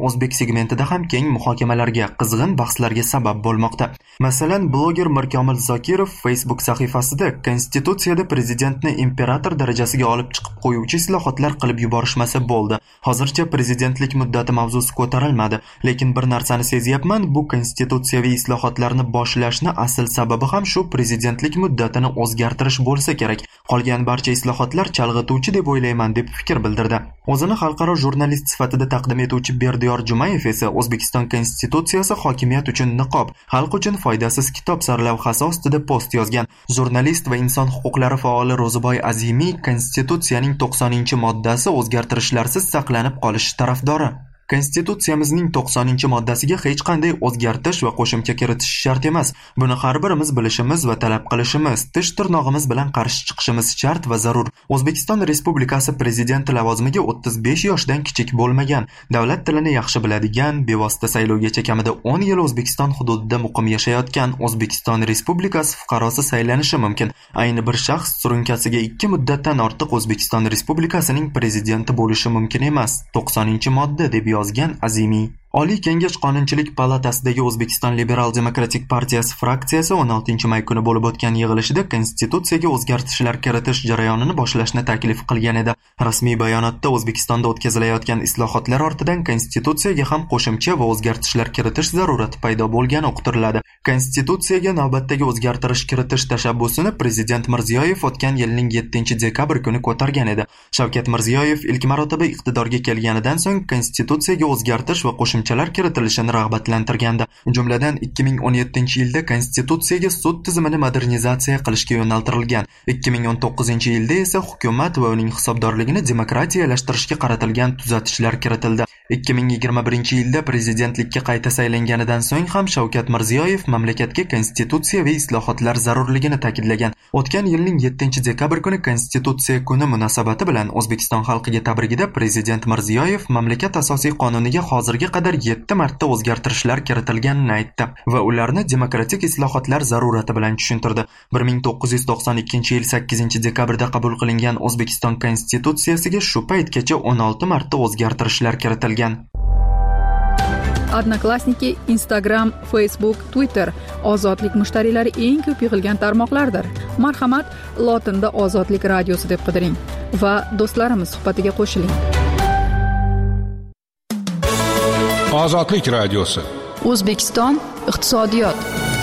o'zbek segmentida ham keng muhokamalarga, qizg'in bahslarga sabab bo'lmoqda. Masalan, bloger Mirkomil Zokirov Facebook sahifasida Konstitutsiyada prezidentni imperator darajasiga olib chiqib qo'yuvchi islohotlar qilib yuborishmasa bo'ldi. Hozircha prezidentlik muddati mavzusi ko'tarilmadi, lekin bir narsani sezyapman, bu konstitutsiyaviy islohotlarni boshlashni asl sababi ham shu prezidentlik muddatini o'zgartirish bo'lsa kerak. Qolgan barcha islohotlar chalg'ituvchi deb o'ylayman, deb fikr bildirdi. O'zini xalqaro jurnalist sifatida taqdim etuvchi Berdiyor Jumayev esa O'zbekiston Konstitutsiyasi hokimiyat uchun niqob, xalq uchun foydasiz kitob sarlavhasi ostida post yozgan. Jurnalist va inson huquqlari faoli Ro'ziboy Azimiy Konstitutsiyaning to'qsoninchi moddasi o'zgartirishlarsiz saqlanib qolishi tarafdori. Konstitutsiyamizning to'qsoninchi moddasiga hech qanday o'zgartirish va qo'shimcha kiritish shart emas. Buni har birimiz bilishimiz va talab qilishimiz, tish tirnog'imiz bilan qarshi chiqishimiz shart va zarur. O'zbekiston Respublikasi prezidenti lavozimiga o'ttiz besh yoshdan kichik bo'lmagan, davlat tilini yaxshi biladigan, bevosita saylovgacha kamida o'n yil O'zbekiston hududida muqim yashayotgan O'zbekiston Respublikasi fuqarosi saylanishi mumkin. Ayni bir shaxs surunkasiga ikki muddatdan ortiq O'zbekiston Respublikasining prezidenti bo'lishi mumkin emas. to'qsoninchi modda deb yozgan Azimiy. Oliy Kengash Qonunchilik palatasidagi O'zbekiston Liberal Demokratik partiyasi fraksiyasi o'n oltinchi may kuni bo'lib o'tgan yig'ilishida Konstitutsiyaga o'zgartirishlar kiritish jarayonini boshlashni taklif qilgan edi. Rasmiy bayonotda O'zbekistonda o'tkazilayotgan islohotlar ortidan Konstitutsiyaga ham qo'shimcha va o'zgartirishlar kiritish zarurati paydo bo'lgani uqtiriladi. Konstitutsiyaga navbatdagi o'zgartirish kiritish tashabbusini Prezident Mirziyoyev o'tgan yilning yettinchi dekabr kuni ko'targan edi. Shavkat Mirziyoyev ilk marotaba iqtidorga kelganidan so'ng Konstitutsiyaga o'zgartirish va qo'shimcha kiritilishini rag'batlantirgandi. Jumladan ikki ming o'n yettinchi yilda Konstitutsiyaga sud tizimini modernizatsiya qilishga yo'naltirilgan. ikki ming o'n to'qqizinchi yilda esa hukumat va uning hisobdorligini demokratiyalashtirishga qaratilgan tuzatishlar kiritildi. ikki ming yigirma birinchi yilda prezidentlikka qayta saylanganidan so'ng ham Shavkat Mirziyoyev mamlakatga konstitutsiyaviy islohotlar zarurligini ta'kidlagan. O'tgan yilning yettinchi dekabr kuni Konstitutsiya kuni munosabati bilan O'zbekiston xalqiga tabrigida Prezident Mirziyoyev mamlakat asosiy qonuniga hozirga qadar yetti marta o'zgartirishlar kiritilganini aytdi va ularni demokratik islohotlar zarurati bilan tushuntirdi. bir ming to'qqiz yuz to'qson ikkinchi yil sakkizinchi dekabrda qabul qilingan O'zbekiston Konstitutsiyasiga shu paytgacha o'n olti marta o'zgartirishlar kiritilgan. Odnoklassniki, Instagram, Facebook, Twitter ozodlik mushtariylari eng ko'p yig'ilgan tarmoqlardir. Marhamat, lotinda Ozodlik radiosi deb qidiring va do'stlarimiz suhbatiga qo'shiling. Ozodlik radiosi. O'zbekiston iqtisodiyot.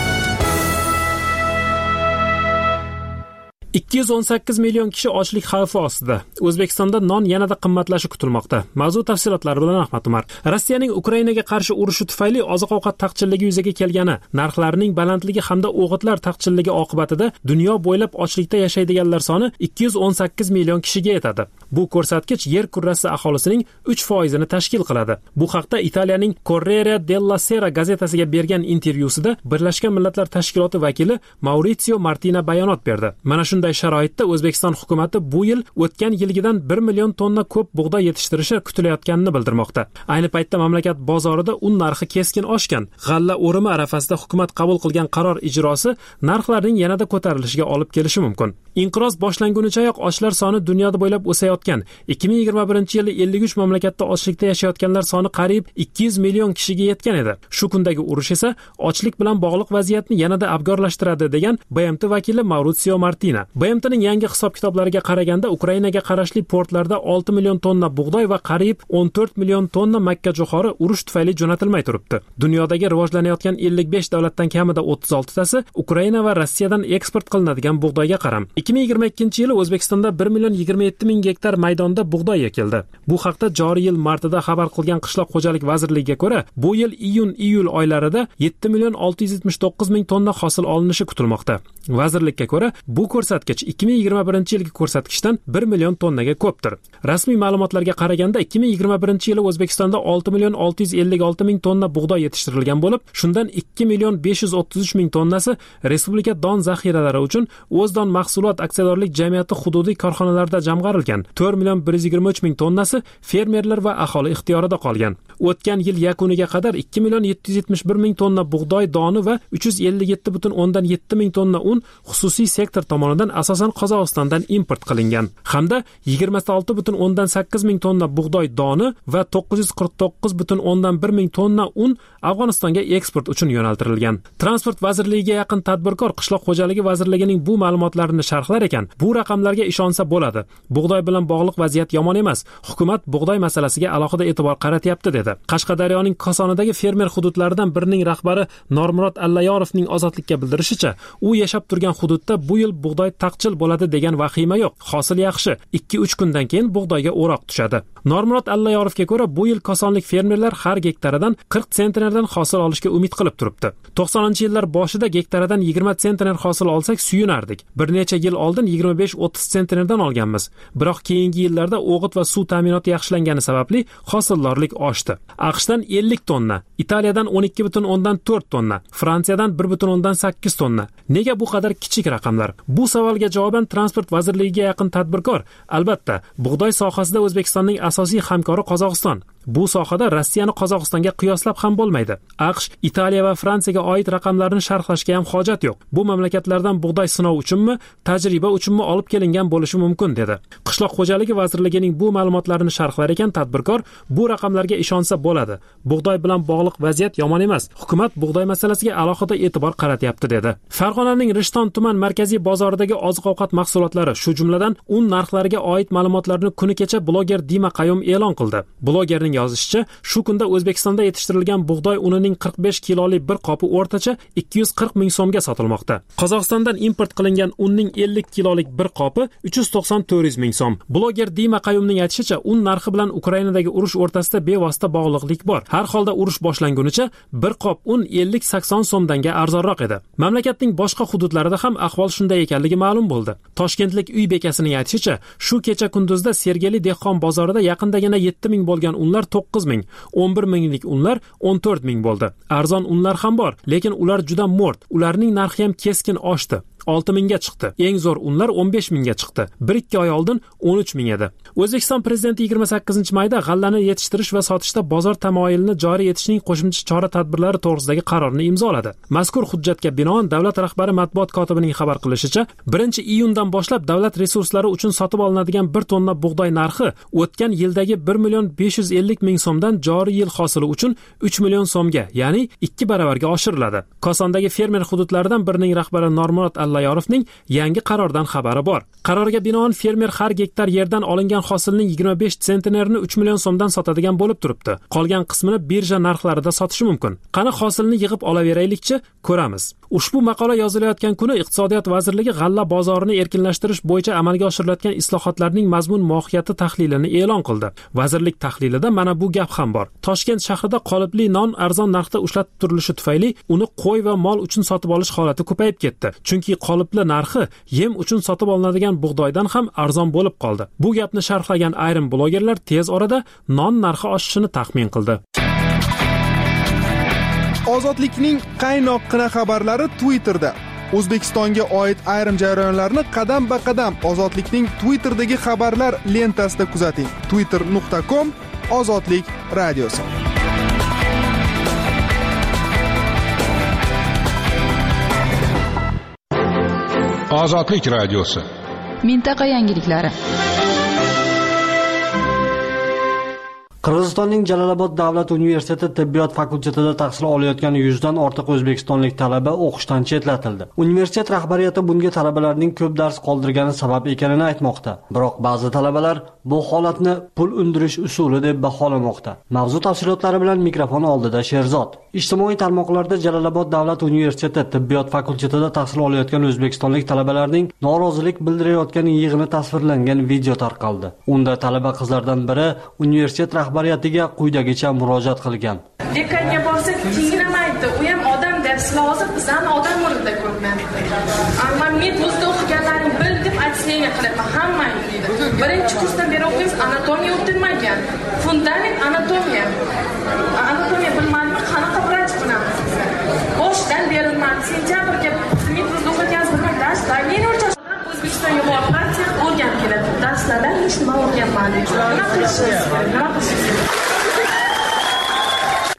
ikki yuz o'n sakkiz million kishi ochlik xavfi ostida. O'zbekistonda non yanada qimmatlashi kutilmoqda. Mavzu tafsilotlari bilan Ahmad Umar. Rossiyaning Ukrainaga qarshi urushi tufayli oziq-ovqat taqchilligi yuzaga kelgani, narxlarining balandligi hamda o'g'itlar taqchilligi oqibatida dunyo bo'ylab ochlikda yashaydiganlar soni ikki yuz o'n sakkiz million kishiga yetadi. Bu ko'rsatkich yer kurrasi aholisining uch foizini tashkil qiladi. Bu haqda Italiyaning Corriere della Sera gazetasiga bergan intervyusida Birlashgan Millatlar Tashkiloti vakili Maurizio Martina bayonot berdi. Mana shu Bunday sharoitda O'zbekiston hukumatı bu yil o'tgan yilgidan bir million tonna ko'p bug'doy yetishtirishi kutilayotganini bildirmoqda. Ayni paytda mamlakat bozorida un narxi keskin oshgan. G'alla o'rimi arafasida hukumat qabul qilgan qaror ijrosi narxlarning yanada ko'tarilishiga olib kelishi mumkin. Inqiroz boshlangunichayoq ochlar soni dunyoda bo'ylab o'sayotgan. ikki ming yigirma birinchi yilda ellik uch mamlakatda ochlikda yashayotganlar soni qariyb ikki yuz million kishiga yetgan edi. Shu kundagi urush esa ochlik bilan bog'liq vaziyatni yanada abgorlashtiradi degan B M T vakili Maurizio Martina. B M T'ning yangi hisob-kitoblariga qaraganda Ukrainaga qarashli portlarda olti million tonna bug'doy va qariyb o'n to'rt million tonna makka jo'xori urush tufayli jo'natilmay turibdi. Dunyodagi rivojlanayotgan ellik besh davlatdan kamida o'ttiz oltitasi Ukraina va Rossiyadan eksport qilinadigan bug'doyga qaram. ikki ming yigirma ikkinchi yili O'zbekistonda bir million yigirma yetti ming gektar maydonda bug'doy ekildi. Bu haqda joriy yil martida xabar qilgan Qishloq xo'jalik vazirligiga ko'ra, bu yil iyun-iyul oylarida yetti million olti yuz yetmish to'qqiz ming tonna hosil olinishi kutilmoqda. Vazirlikka ko'ra, bu ko'rsatkich ikki ming yigirma birinchi yilgi ko'rsatkichdan bir million tonnaga ko'pdir. Rasmiy ma'lumotlarga qaraganda ikki ming yigirma birinchi yili O'zbekistonda olti million olti yuz ellik olti ming tonna bug'doy yetishtirilgan bo'lib, shundan ikki million besh yuz o'ttiz uch ming tonnasi respublika don zaxiralari uchun O'zdon mahsulot aksiyadorlik jamiyati hududiy korxonalarida jamg'arilgan. to'rt million bir yuz yigirma uch ming tonnasi fermerlar va aholi ixtiyorida qolgan. O'tgan yil yakuniga qadar ikki million yetti yuz yetmish bir ming tonna bug'doy doni va uch yuz ellik yetti butun o'ndan yetti ming tonna un xususiy sektor tomonidan asosan Qozog'istondan import qilingan hamda yigirma olti butun o'ndan sakkiz ming tonna bug'doy doni va to'qqiz yuz qirq to'qqiz butun o'ndan bir ming tonna un Afg'onistonga eksport uchun yo'naltirilgan. Transport vazirligiga yaqin tadbirkor Qishloq xo'jaligi vazirligining bu ma'lumotlarini sharhlar ekan, bu raqamlarga ishonsa bo'ladi. Bug'doy bilan bog'liq vaziyat yomon emas. Hukumat bug'doy masalasiga alohida e'tibor qaratyapti dedi. Qashqadaryoning Kosonidagi fermer hududlaridan birining rahbari Normurod Allayorovning Ozodlikka bildirishicha, u yashab turgan hududda bu yil bug'doy taqchil bo'ladi degan vahima yo'q. Hosil yaxshi. ikki uch kundan keyin bug'doyga o'roq tushadi. Normurod Allayorovga ko'ra, bu yil kosonlik fermerlar har gektaridan qirq sentnerdan hosil olishga umid qilib turibdi. to'qsoninchi yillar boshida gektaridan yigirma sentner hosil olsak suyunardik. Bir necha yil oldin yigirma besh o'ttiz sentnerdan olganmiz. Biroq keyingi yillarda o'g'it va suv ta'minoti yaxshilangani sababli hosildorlik oshdi. AQShdan ellik tonna, Italiyadan o'n ikki butun o'ndan to'rt tonna, Fransiyadan bir butun o'ndan sakkiz tonna. Nega bu qadar kichik raqamlar? Bu savolga javoban Transport vazirligiga yaqin tadbirkor, albatta, bug'doy sohasida O'zbekistonning asosiy hamkori Qozog'iston. Bu sohada Rossiyani Qozog'istonga qiyoslab ham bo'lmaydi. AQSh, Italiya va Fransiyaga oid raqamlarni sharhlashga ham hojat yo'q. Bu mamlakatlardan bug'doy sinov uchunmi, tajriba uchunmi olib kelingan bo'lishi mumkin dedi. Qishloq xo'jaligi vazirligining bu ma'lumotlarini sharhlar ekan tadbirkor, bu raqamlarga ishonsa bo'ladi. Bug'doy bilan bog'liq vaziyat yomon emas. Hukumat bug'doy masalasiga alohida e'tibor qaratyapti dedi. Farg'onaning Rishton tuman markaziy bozoridagi oziq-ovqat mahsulotlari, shu jumladan un narxlariga oid ma'lumotlarni kuni kecha bloger Dima Qayum e'lon qildi. Blogerning yozishicha, shu kunda O'zbekistonda yetishtirilgan bug'doy unining qirq besh kilolik bir qopi o'rtacha ikki yuz qirq ming so'mga sotilmoqda. Qozog'istondan import qilingan unning ellik kilolik bir qopi uch yuz to'qson to'rt yuz ming so'm. Bloger Dima Qayumning aytishicha, un narxi bilan Ukrainadagi urush o'rtasida bevosita bog'liqlik bor. Har holda urush boshlangunicha bir qop un ellik sakson so'mdanga arzonroq edi. Mamlakatning boshqa hududlarida ham ahvol shunday ekanligi ma'lum bo'ldi. Toshkentlik uy bekasining aytishicha, shu kecha kunduzda Sergeli dehqon bozorida yaqindagina yetti ming bo'lgan unlar to'qqiz ming, o'n bir minglik unlar o'n to'rt ming bo'ldi. Arzon unlar ham bor, lekin ular juda mo'rt. Ularning narxi ham keskin oshdi. olti mingga chiqdi. Eng zo'r unlar o'n besh mingga chiqdi. bir ikki oy oldin o'n uch ming edi. O'zbekiston prezidenti yigirma sakkizinchi mayda g'allani yetishtirish va sotishda bozor tamoyilini joriy etishning qo'shimcha chora-tadbirlari to'g'risidagi qarorni imzoladi. Mazkur hujjatga binoan davlat rahbari matbuot kotibining xabar qilishicha, birinchi iyundan boshlab davlat resurslari uchun sotib olinadigan bir tonna bug'doy narxi o'tgan yildagi bir million besh yuz ellik ming so'mdan joriy yil hosili uchun uch million so'mga, ya'ni ikki baravarga oshiriladi. Kosondagi fermer hududlaridan birining rahbari Normurod Allayorovning yangi qarordan xabari bor. Qarorga binoan fermer har gektar yerdan olingan hosilning yigirma besh sentnerini uch million so'mdan sotadigan bo'lib turibdi. Qolgan qismini birja narxlarida sotishi mumkin. Qani hosilni yig'ib olaveraylikchi, ko'ramiz. Ushbu maqola yozilayotgan kuni Iqtisodiyot vazirligi g'alla bozorini erkinlashtirish bo'yicha amalga oshirilayotgan islohotlarning mazmun mohiyati tahlilini e'lon qildi. Vazirlik tahlilida mana bu gap ham bor. Toshkent shahrida qolipli non arzon narxda ushlatib turilishi tufayli uni qo'y va mol uchun sotib olish holati ko'payib ketdi. Chunki qolipli narxi yem uchun sotib olinadigan bug'doydan ham arzon bo'lib qoldi. Bu gapni sharhlagan ayrim blogerlar tez orada non narxi oshishini taxmin qildi. Ozodlikning qaynoqqina xabarlari Twitterda. O'zbekistonga oid ayrim jarayonlarni qadam-ba-qadam Ozodlikning Twitterdagi xabarlar lentasida kuzating. twitter nuqta com Ozodlik radiosi. Ozodlik radiosi. Mintaqa yangiliklari. Qirg'izistonning Jalolobod davlat universiteti tibbiyot fakultetida tahsil olayotgan yuzdan ortiq o'zbekistonlik talaba o'qishdan chetlatildi. Universitet rahbariyati bunga talabalarning ko'p dars qoldirgani sabab ekanini aytmoqda. Biroq ba'zi talabalar bu holatni pul undirish usuli deb baholamoqda. Mavzu tafsilotlari bilan mikrofon oldida Sherzod. Ijtimoiy tarmoqlarda Jalolobod davlat universiteti tibbiyot fakultetida tahsil olayotgan o'zbekistonlik talabalarning norozilik bildirayotgan yig'ini tasvirlangan video tarqaldi. Unda talaba qizlardan biri universitet rahbariyatiga quyidagicha murojaat qilgan. Dekanga borsak, kiyinamaydi. U ham odam darsi hozir bizani odam o'rnida ko'rgan. Ammo men o'zda o'qiganlarini bil deb aksiyaga qilaman hammani deydi. Birinchi kursdan beri o'qiymiz, anatomiya o'tilmagan. Fundament anatomiya. Anatomiya bilmayman, qanaqa vrach bo'lamiz. Boshdan berilmadi. Sentyabrga men o'zda o'qiganman, dars damin o'rtash. O'zbekistonga borib partiya o'rganib keladi. Darslardan hech nima o'rganmadim. Nima qilishimiz kerak? Nima qilishimiz kerak?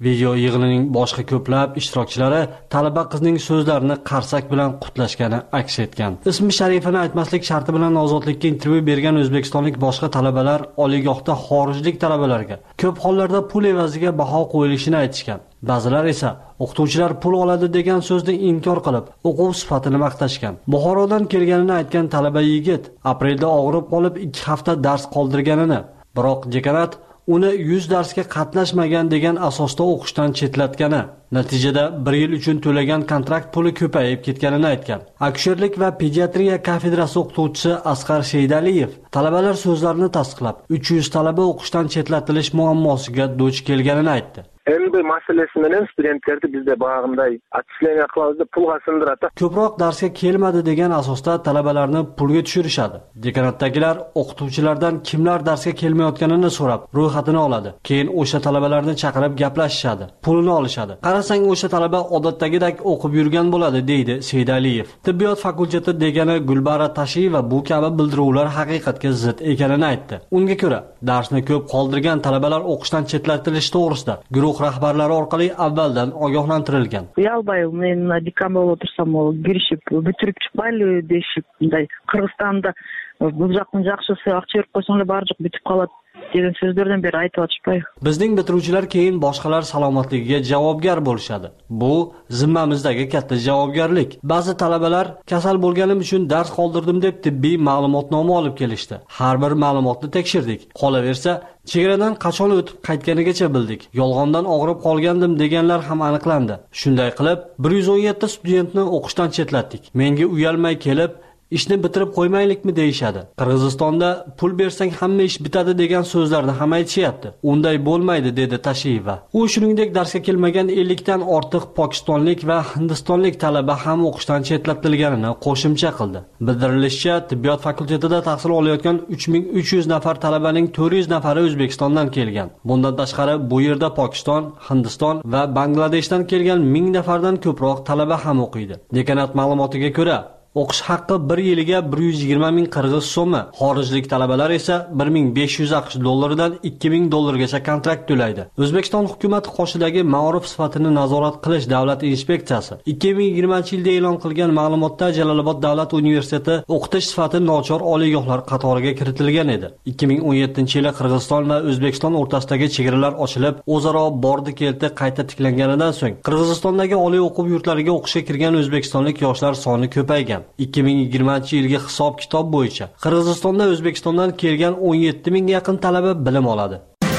Video yig'inining boshqa ko'plab ishtirokchilari talaba qizning so'zlarini qarsak bilan qutlashgani aks etgan. Ismi sharifini aytmaslik sharti bilan ozodlikka intervyu bergan o'zbekistonlik boshqa talabalar oliygohda xorijlik talabalarga ko'p hollarda pul evaziga baho qo'yilishini aytishgan. Ba'zilar esa o'qituvchilar pul oladi degan so'zni inkor qilib, o'quv sifatini maqtashgan. Buxorodan kelganini aytgan talaba yigit aprelda og'rib qolib ikki hafta dars qoldirganini, biroq dekanat uni yuz darsga qatnashmagan degan asosda o'qishdan chetlatgani, natijada bir yil uchun to'lagan kontrakt puli ko'payib ketganini aytgan. Akusherlik va pediatriya kafedrasi o'qituvchisi Asqar Sheydaliyev talabalar so'zlarini tasdiqlab, uch yuz talaba o'qishdan chetlatilish muammosiga duch kelganini aytdi. Endi masalasi bilan studentlarni bizda bag'imday atchislaniya qilamiz, pulga sindiradi. Ko'proq darsga kelmadi degan asosda talabalarni pulga tushirishadi. Dekanatdagilar o'qituvchilardan kimlar darsga kelmayotganini so'rab, ro'yxatini oladi. Keyin o'sha talabalarni chaqirib gaplashishadi, pulini olishadi. Qarasang o'sha talaba odatdagidek o'qib yurgan bo'ladi, deydi Seydaliyev. Tibbiyot fakulteti degani Gulbara Tashiyeva bu kabi bildiruvlar haqiqatga zid ekanini aytdi. Unga ko'ra, darsni ko'p qoldirgan talabalar o'qishdan chetlatilishi to'g'risida guruh rahbarlari orqali avvaldan ogohlantirilgan. Uyalbay, men dekamda o'tirsam, girishib, bitirib chiqmayli deyishib, bunday Qirg'izistonda bu yoqni yaxshisi aqcha berib qo'ysanglar baribir bitib qoladi degan so'zlardan beri aytib o'tishpay. Bizning bitiruvchilar keyin boshqalar salomatligiga javobgar bo'lishadi. Bu zimmamizdagi katta javobgarlik. Ba'zi talabalar kasal bo'lganim uchun dars qoldirdim deb tibbiy ma'lumotnoma olib kelishdi. Har bir ma'lumotni tekshirdik. Qolaversa, chegaradan qachon o'tib qaytganigacha bildik. Yolg'ondan og'rib qolgandim deganlar ham aniqlandi. Shunday qilib, bir yuz o'n yetti studentni o'qishdan chetlatdik. Menga uyalmay kelib, ishni bitirib qo'ymaylikmi deyishadi. Qirg'izistonda pul bersang hamma ish bitadi degan so'zlarni ham aytishyapti. Unday bo'lmaydi, dedi Tashiyeva. U shuningdek darsga kelmagan ellik dan ortiq pokistonlik va hindistonlik talaba ham o'qishdan chetlatilganini qo'shimcha qildi. Bildirilishicha, tibbiyot fakultetida tahsil olayotgan uch ming uch yuz nafar talabaning to'rt yuz nafari O'zbekistondan kelgan. Bundan tashqari bu yerda Pokiston, Hindiston va Bangladeshdan kelgan ming nafardan ko'proq talaba ham o'qiydi. Dekanat ma'lumotiga ko'ra, o'qish haqqi bir yiliga bir yuz yigirma ming qirg'iz so'mi, xorijlik talabalar esa bir ming besh yuz aqsh dollaridan ikki ming dollargacha kontrakt to'laydi. O'zbekiston hukumati qoshidagi ma'ruf sifatini nazorat qilish davlat inspeksiyasi ikki ming yigirmanchi yilda e'lon qilgan ma'lumotda Jalolobod davlat universiteti o'qitish sifati nochor oliygohlar qatoriga kiritilgan edi. ikki ming o'n yettinchi yili Qirg'iziston va O'zbekiston o'rtasidagi chegaralar ochilib, o'zaro bordi-keldi qayta tiklanganidan so'ng Qirg'izistondagi oliy o'quv yurtlariga o'qishga kirgan o'zbekistonlik yoshlar soni ko'paygan. ikki ming yigirmanchi yilgi hisob-kitob bo'yicha Qirg'izistonda O'zbekistondan kelgan o'n yetti mingga yaqin talaba bilim oladi.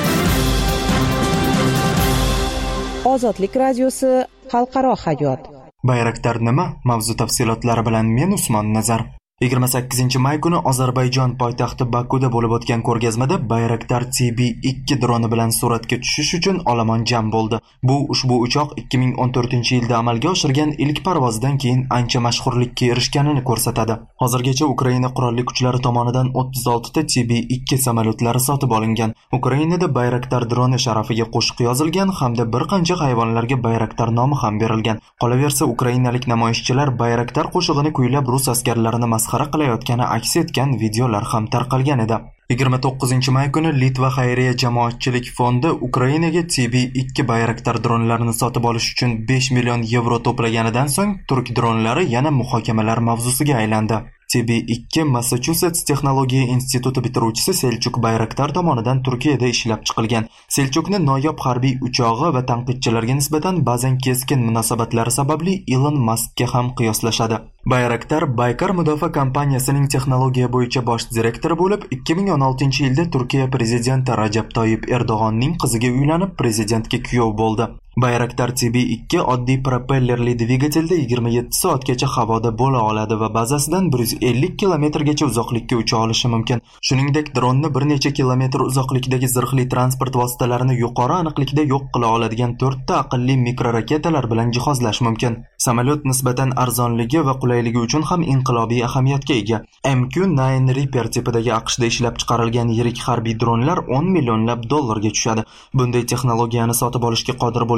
Ozodlik radiosi xalqaro hayot. Bayraktar nima? Mavzu tafsilotlari bilan men Usmon Nazar. yigirma sakkizinchi may kuni Ozarbayjon poytaxti Bakuda bo'lib o'tgan ko'rgazmada Bayraktar T B ikki droni bilan suratga tushish uchun olomon jam bo'ldi. Bu ushbu uchoq ikki ming o'n to'rtinchi yilda amalga oshirgan ilk parvozdan keyin ancha mashhurlikka erishganini ko'rsatadi. Hozirgacha Ukraina qurolli kuchlari tomonidan o'ttiz olti ta T B ikki samolyotlari sotib olingan. Ukrainada Bayraktar droni sharafiga qo'shiq yozilgan hamda bir qancha hayvonlarga Bayraktar nomi ham berilgan. Qolaversa, ukrainalik namoyishchilar Bayraktar qo'shig'ini kuylab rus askarlarini masxara qilayotgani aks etgan videolar ham tarqalgan edi. yigirma to'qqizinchi may kuni Litva xayriya jamoatchilik fondi Ukrainaga T B ikki Bayraktar dronlarini sotib olish uchun besh million yevro to'plaganidan so'ng turk dronlari yana muhokamalar mavzusiga aylandi. T B ikki Massachusetts texnologiya instituti bitiruvchisi Selchuk Bayraktar tomonidan Turkiyada ishlab chiqilgan. Selchukni noyob harbiy uchog'i va tanqidchilarga nisbatan ba'zan keskin munosabatlari sababli Elon Muskga ham qiyoslashadi. Bayraktar Baykar mudofaa kompaniyasining texnologiya bo'yicha bosh direktori bo'lib, ikki ming o'n oltinchi yilda Turkiya prezidenti Rajab Toyyib Erdo'g'onning qiziga uylanib, prezidentga kuyov bo'ldi. Bayraktar T B ikki oddiy propellerli dvigatelda yigirma yetti soatgacha havoda bo'la oladi va bazasidan bir yuz ellik kilometrgacha uzoqlikka ucha olishi mumkin. Shuningdek, dronni bir necha kilometr uzoqlikdagi zirhli transport vositalarini yuqori aniqlikda yo'q qila oladigan to'rtta aqlli mikroraketalar bilan jihozlash mumkin. Samolyot nisbatan arzonligi va qulayligi uchun ham inqilobiy ahamiyatga ega. M Q to'qqiz Reaper tipidagi AQShda ishlab chiqarilgan yirik harbiy dronlar o'n millionlab dollarga tushadi. Bunday texnologiyani sotib olishga qodir bo'lgan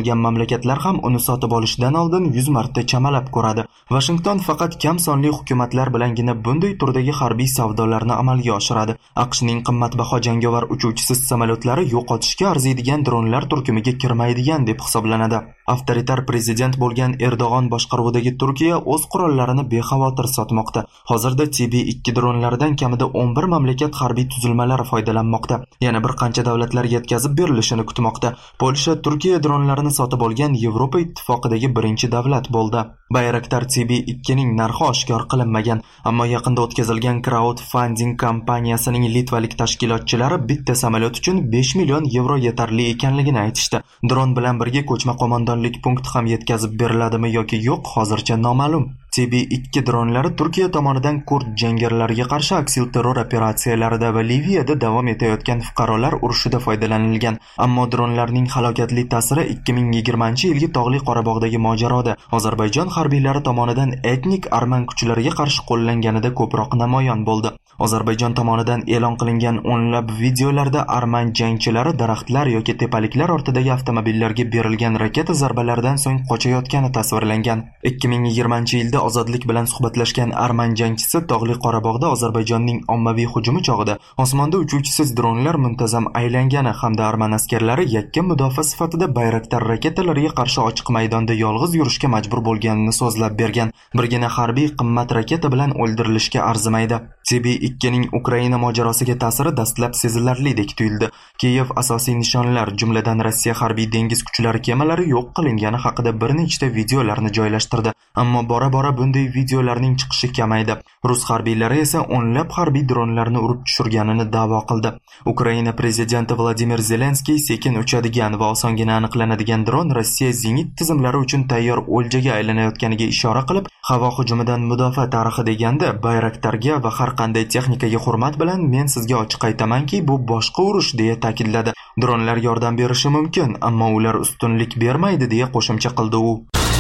bo'lgan mamlakatlar ham uni sotib olishdan oldin yuz marta chamalab ko'radi. Washington faqat kam sonli hukumatlar bilangina bunday turdagi harbiy savdolarni amalga oshiradi. AQShning qimmatbaho jangovar uchuvchisiz samolyotlari yo'qotishga arziydigan dronlar turkumiga kirmaydigan deb hisoblanadi. Avtoritar prezident bo'lgan Erdo'g'on boshqaruvidagi Turkiya o'z qurollarini bexavotir sotmoqda. Hozirda T B ikki dronlaridan kamida o'n bir mamlakat harbiy tuzilmalari foydalanmoqda. Yana bir qancha davlatlar yetkazib berilishini kutmoqda. Polsha Turkiya dronlarini sotib olgan Yevropa ittifoqidagi birinchi davlat bo'ldi. Bayraktar T B ikkining narxi oshkor qilinmagan, ammo yaqinda o'tkazilgan crowdfunding kompaniyasining litvalik tashkilotchilari bitta samolyot uchun besh million yevro yetarli ekanligini aytishdi. Dron bilan birga ko'chma qo'mondonlik punkti ham yetkazib beriladimi yoki yo'q, hozircha noma'lum. T B ikki dronlari Turkiya tomonidan kurd jangarilarga qarshi aksil terror operatsiyalarida va Liviyada davom etayotgan fuqarolar urushida foydalanilgan. Ammo dronlarning halokatli ta'siri ikki ming yigirmanchi yilgi Tog'li Qorabog'dagi mojaroda Ozarbayjon harbiylari tomonidan etnik arman kuchlariga qarshi qo'llanganida ko'proq namoyon bo'ldi. Ozarbayjon tomonidan e'lon qilingan o'nlab videolarda arman jangchilari daraxtlar yoki tepaliklar ortidagi avtomobillarga berilgan raketa zarbalaridan so'ng qochayotgani tasvirlangan. ikki ming yigirmanchi yilda ozodlik bilan suhbatlashgan arman jangchisi Tog'li Qorabog'da Ozarbayjonning ommaviy hujumi chog'ida osmonda uchuvchisiz dronlar muntazam aylangani hamda arman askarlari yakka mudofaa sifatida Bayraktar raketalariga qarshi ochiq maydonda yolg'iz yurishga majbur bo'lganini so'zlab bergan. Birgina harbiy qimmat raketa bilan o'ldirilishga arzimaydi. T B ikkining Ukraina mojarosiga ta'siri dastlab sezilarlidek tuyuldi. Kiyev asosiy nishonlar, jumladan Rossiya harbiy dengiz kuchlari kemalari yo'q qilingani haqida bir nechta videolarni joylashtirdi. Ammo bora-bora bunday videolarning chiqishi kamaydi. Rus harbiylari esa o'nlab harbiy dronlarni urib tushirganini da'vo qildi. Ukraina prezidenti Vladimir Zelenskiy sekin uchadigan va osongina aniqlanadigan dron Rossiya zenit tizimlari uchun tayyor o'ljaga aylanayotganiga ishora qilib, havo hujumidan mudofaa tarixi deganda Bayraktarga va har qanday texnikaga hurmat bilan men sizga ochiq aytamanki, bu boshqa urush deya ta'kidladi. Dronlar yordam berishi mumkin, ammo ular ustunlik bermaydi deya qo'shimcha qildi u.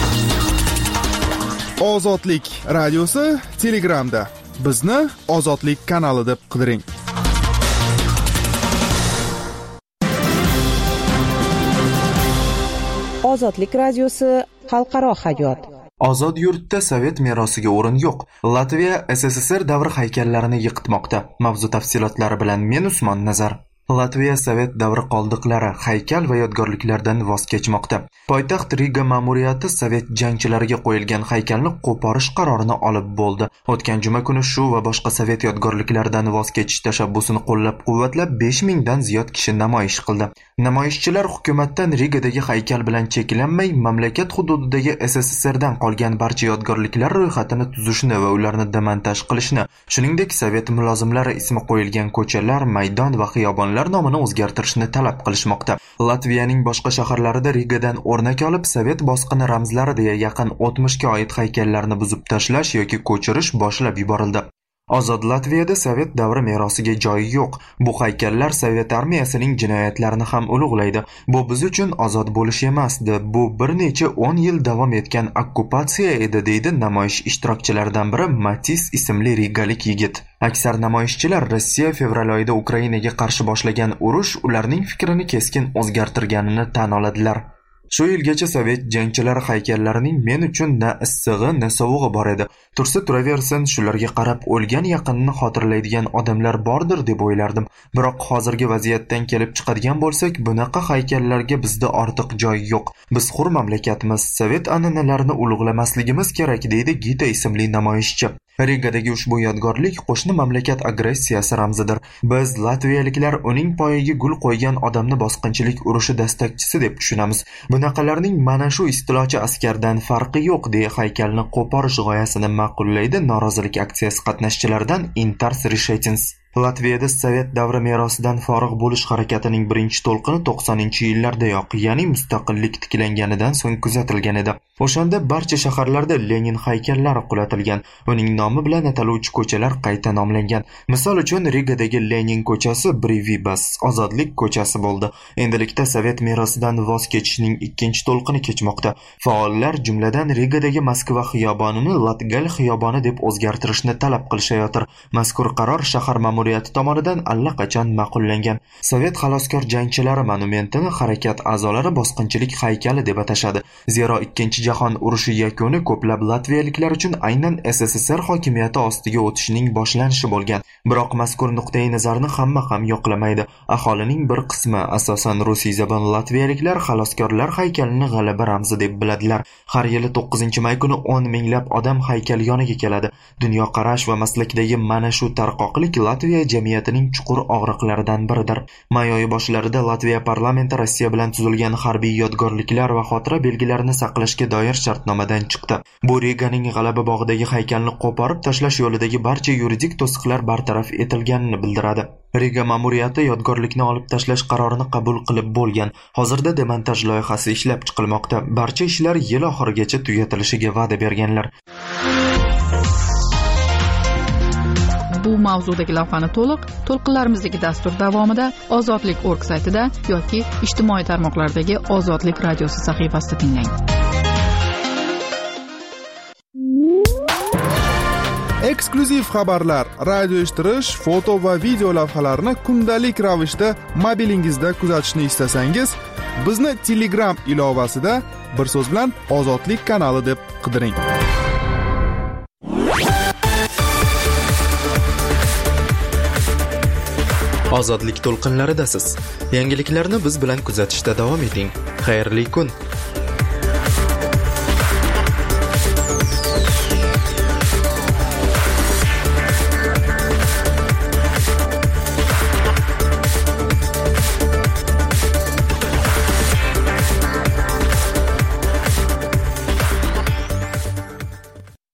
Ozodlik radiosi Telegramda. Bizni Ozodlik kanali deb qidiring. Ozodlik radiosi xalqaro hayot. Ozod yurtda Sovet merosiga o'rin yo'q. Latviya S S S R davri haykallarini yiqitmoqda. Mavzu tafsilotlari bilan men Usmon Nazar. Latviya Sovet davri qoldiqlari, haykal va yodgorliklardan voz kechmoqda. Poytaxt Riga ma'muriyati Sovet jangchilariga qo'yilgan haykalni qo'porish qarorini olib bo'ldi. O'tgan juma kuni shu va boshqa Sovet yodgorliklaridan voz kechish tashabbusini qo'llab-quvvatlab besh mingdan ziyod kishi namoyish qildi. Namoyishchilar hukumatdan Rigadagi haykal bilan cheklanmay, mamlakat hududidagi S S S R dan qolgan barcha yodgorliklar ro'yxatini tuzishni va ularni demontaj qilishni, shuningdek Sovet mulozimlari ismi qo'yilgan ko'chalar, maydon va xiyobonlar nomini o'zgartirishni talab qilishmoqda. Latviyaning boshqa shaharlarida Rigadan o'rnak olib Sovet bosqini ramzlari deya yaqin o'tmishga oid haykallarni buzib tashlash yoki ko'chirish boshlab yuborildi. Ozod Latviyada Sovet davri merosiga joyi yo'q. Bu haykallar Sovet armiyasining jinoyatlarini ham ulug'laydi. Bu biz uchun ozod bo'lish emasdi. Bu bir necha o'n yil davom etgan okkupatsiya edi, deydi namoyish ishtirokchilaridan biri Matis ismli rigalik yigit. Aksar namoyishchilar Rossiya fevral oyida Ukrainaga qarshi boshlagan urush ularning fikrini keskin o'zgartirganini tan oladilar. Shu yilgacha Sovet jangchilari haykallarining men uchun na issig'i, na sovug'i bor edi. Tursa turaversin, shularga qarab o'lgan yaqinni xotirlaydigan odamlar bordir deb o'ylardim. Biroq hozirgi vaziyatdan kelib chiqadigan bo'lsak, bunaqa haykallarga bizda ortiq joy yo'q. Biz hur mamlakatmiz, Sovet an'analarini ulug'lamasligimiz kerak, deydi Gita ismli namoyishchi. Rigadagi ushbu yodgorlik qo'shni mamlakat agressiyasi ramzidir. Biz latviyaliklar uning poyiga gul qo'ygan odamni bosqinchilik urushi dastakchisi deb tushunamiz. Bunaqalarning mana shu istilochi askardan farqi yo'q deya haykalni qo'porish g'oyasini ma'qullaydi norozilik aksiyasi qatnashchilaridan Intars Rishetins. Latviyada Sovet davri merosidan forig' bo'lish harakatining birinchi to'lqini to'qsoninchi yillardayoq, ya'ni mustaqillik tiklanganidan so'ng kuzatilgan edi. O'shanda barcha shaharlarda Lenin haykallari qulatilgan, uning nomi bilan ataluvchi ko'chalar qayta nomlangan. Misol uchun Rigadagi Lenin ko'chasi Brivibas, Ozodlik ko'chasi bo'ldi. Endilikda Sovet merosidan voz kechishning ikkinchi to'lqini kechmoqda. Faollar jumladan Rigadagi Moskva xiyobonini Latgal xiyoboni deb o'zgartirishni talab qilishayotir. Mazkur qaror shahar ma'muriyati ma'muriyati tomonidan allaqachon ma'qullangan. Sovet xaloskor jangchilari monumentini harakat a'zolari bosqinchilik haykali deb atashadi. Zero ikkinchi jahon urushi yakuni ko'plab latviyaliklar uchun aynan S S S R hokimiyati ostiga o'tishining boshlanishi bo'lgan. Biroq mazkur nuqtai nazarni hamma ham yoqlamaydi. Aholining bir qismi, asosan rusiyzabon latviyaliklar, xaloskorlar haykalini g'alaba ramzi deb biladilar. Har yili to'qqizinchi may kuni o'n minglab odam haykal yoniga keladi. Dunyoqarash va maslakdagi mana shu tarqoqlik Latviya jamiyatining chuqur og'riqlaridan biridir. May oyi boshlarida Latviya parlamenti Rossiya bilan tuzilgan harbiy yodgorliklar va xotira belgilarini saqlashga doir shartnomadan chiqdi. Bu Riganing G'alaba bog'idagi haykalni qo'porib tashlash yo'lidagi barcha yuridik to'siqlar bartaraf etilganini bildiradi. Riga ma'muriyati yodgorlikni olib tashlash qarorini qabul qilib bo'lgan. Hozirda demontaj loyihasi ishlab chiqilmoqda. Barcha ishlar yil oxirigacha tugatilishiga va'da berganlar. Bu mavzudagi lavhani to'liq to'lqinlarimizdagi dastur davomida ozodlik nokta org saytida yoki ijtimoiy tarmoqlardagi Ozodlik radiosi sahifasida tinglang. Eksklyuziv xabarlar, radio eshittirish, foto va video lavhalarni kundalik ravishda mobilingizda kuzatishni istasangiz, bizni Telegram ilovasida bir so'z bilan Ozodlik kanali deb qidiring. Ozodlik to'lqinlaridasiz. Yangiliklarni biz bilan kuzatishda davom eting. Xayrli kun.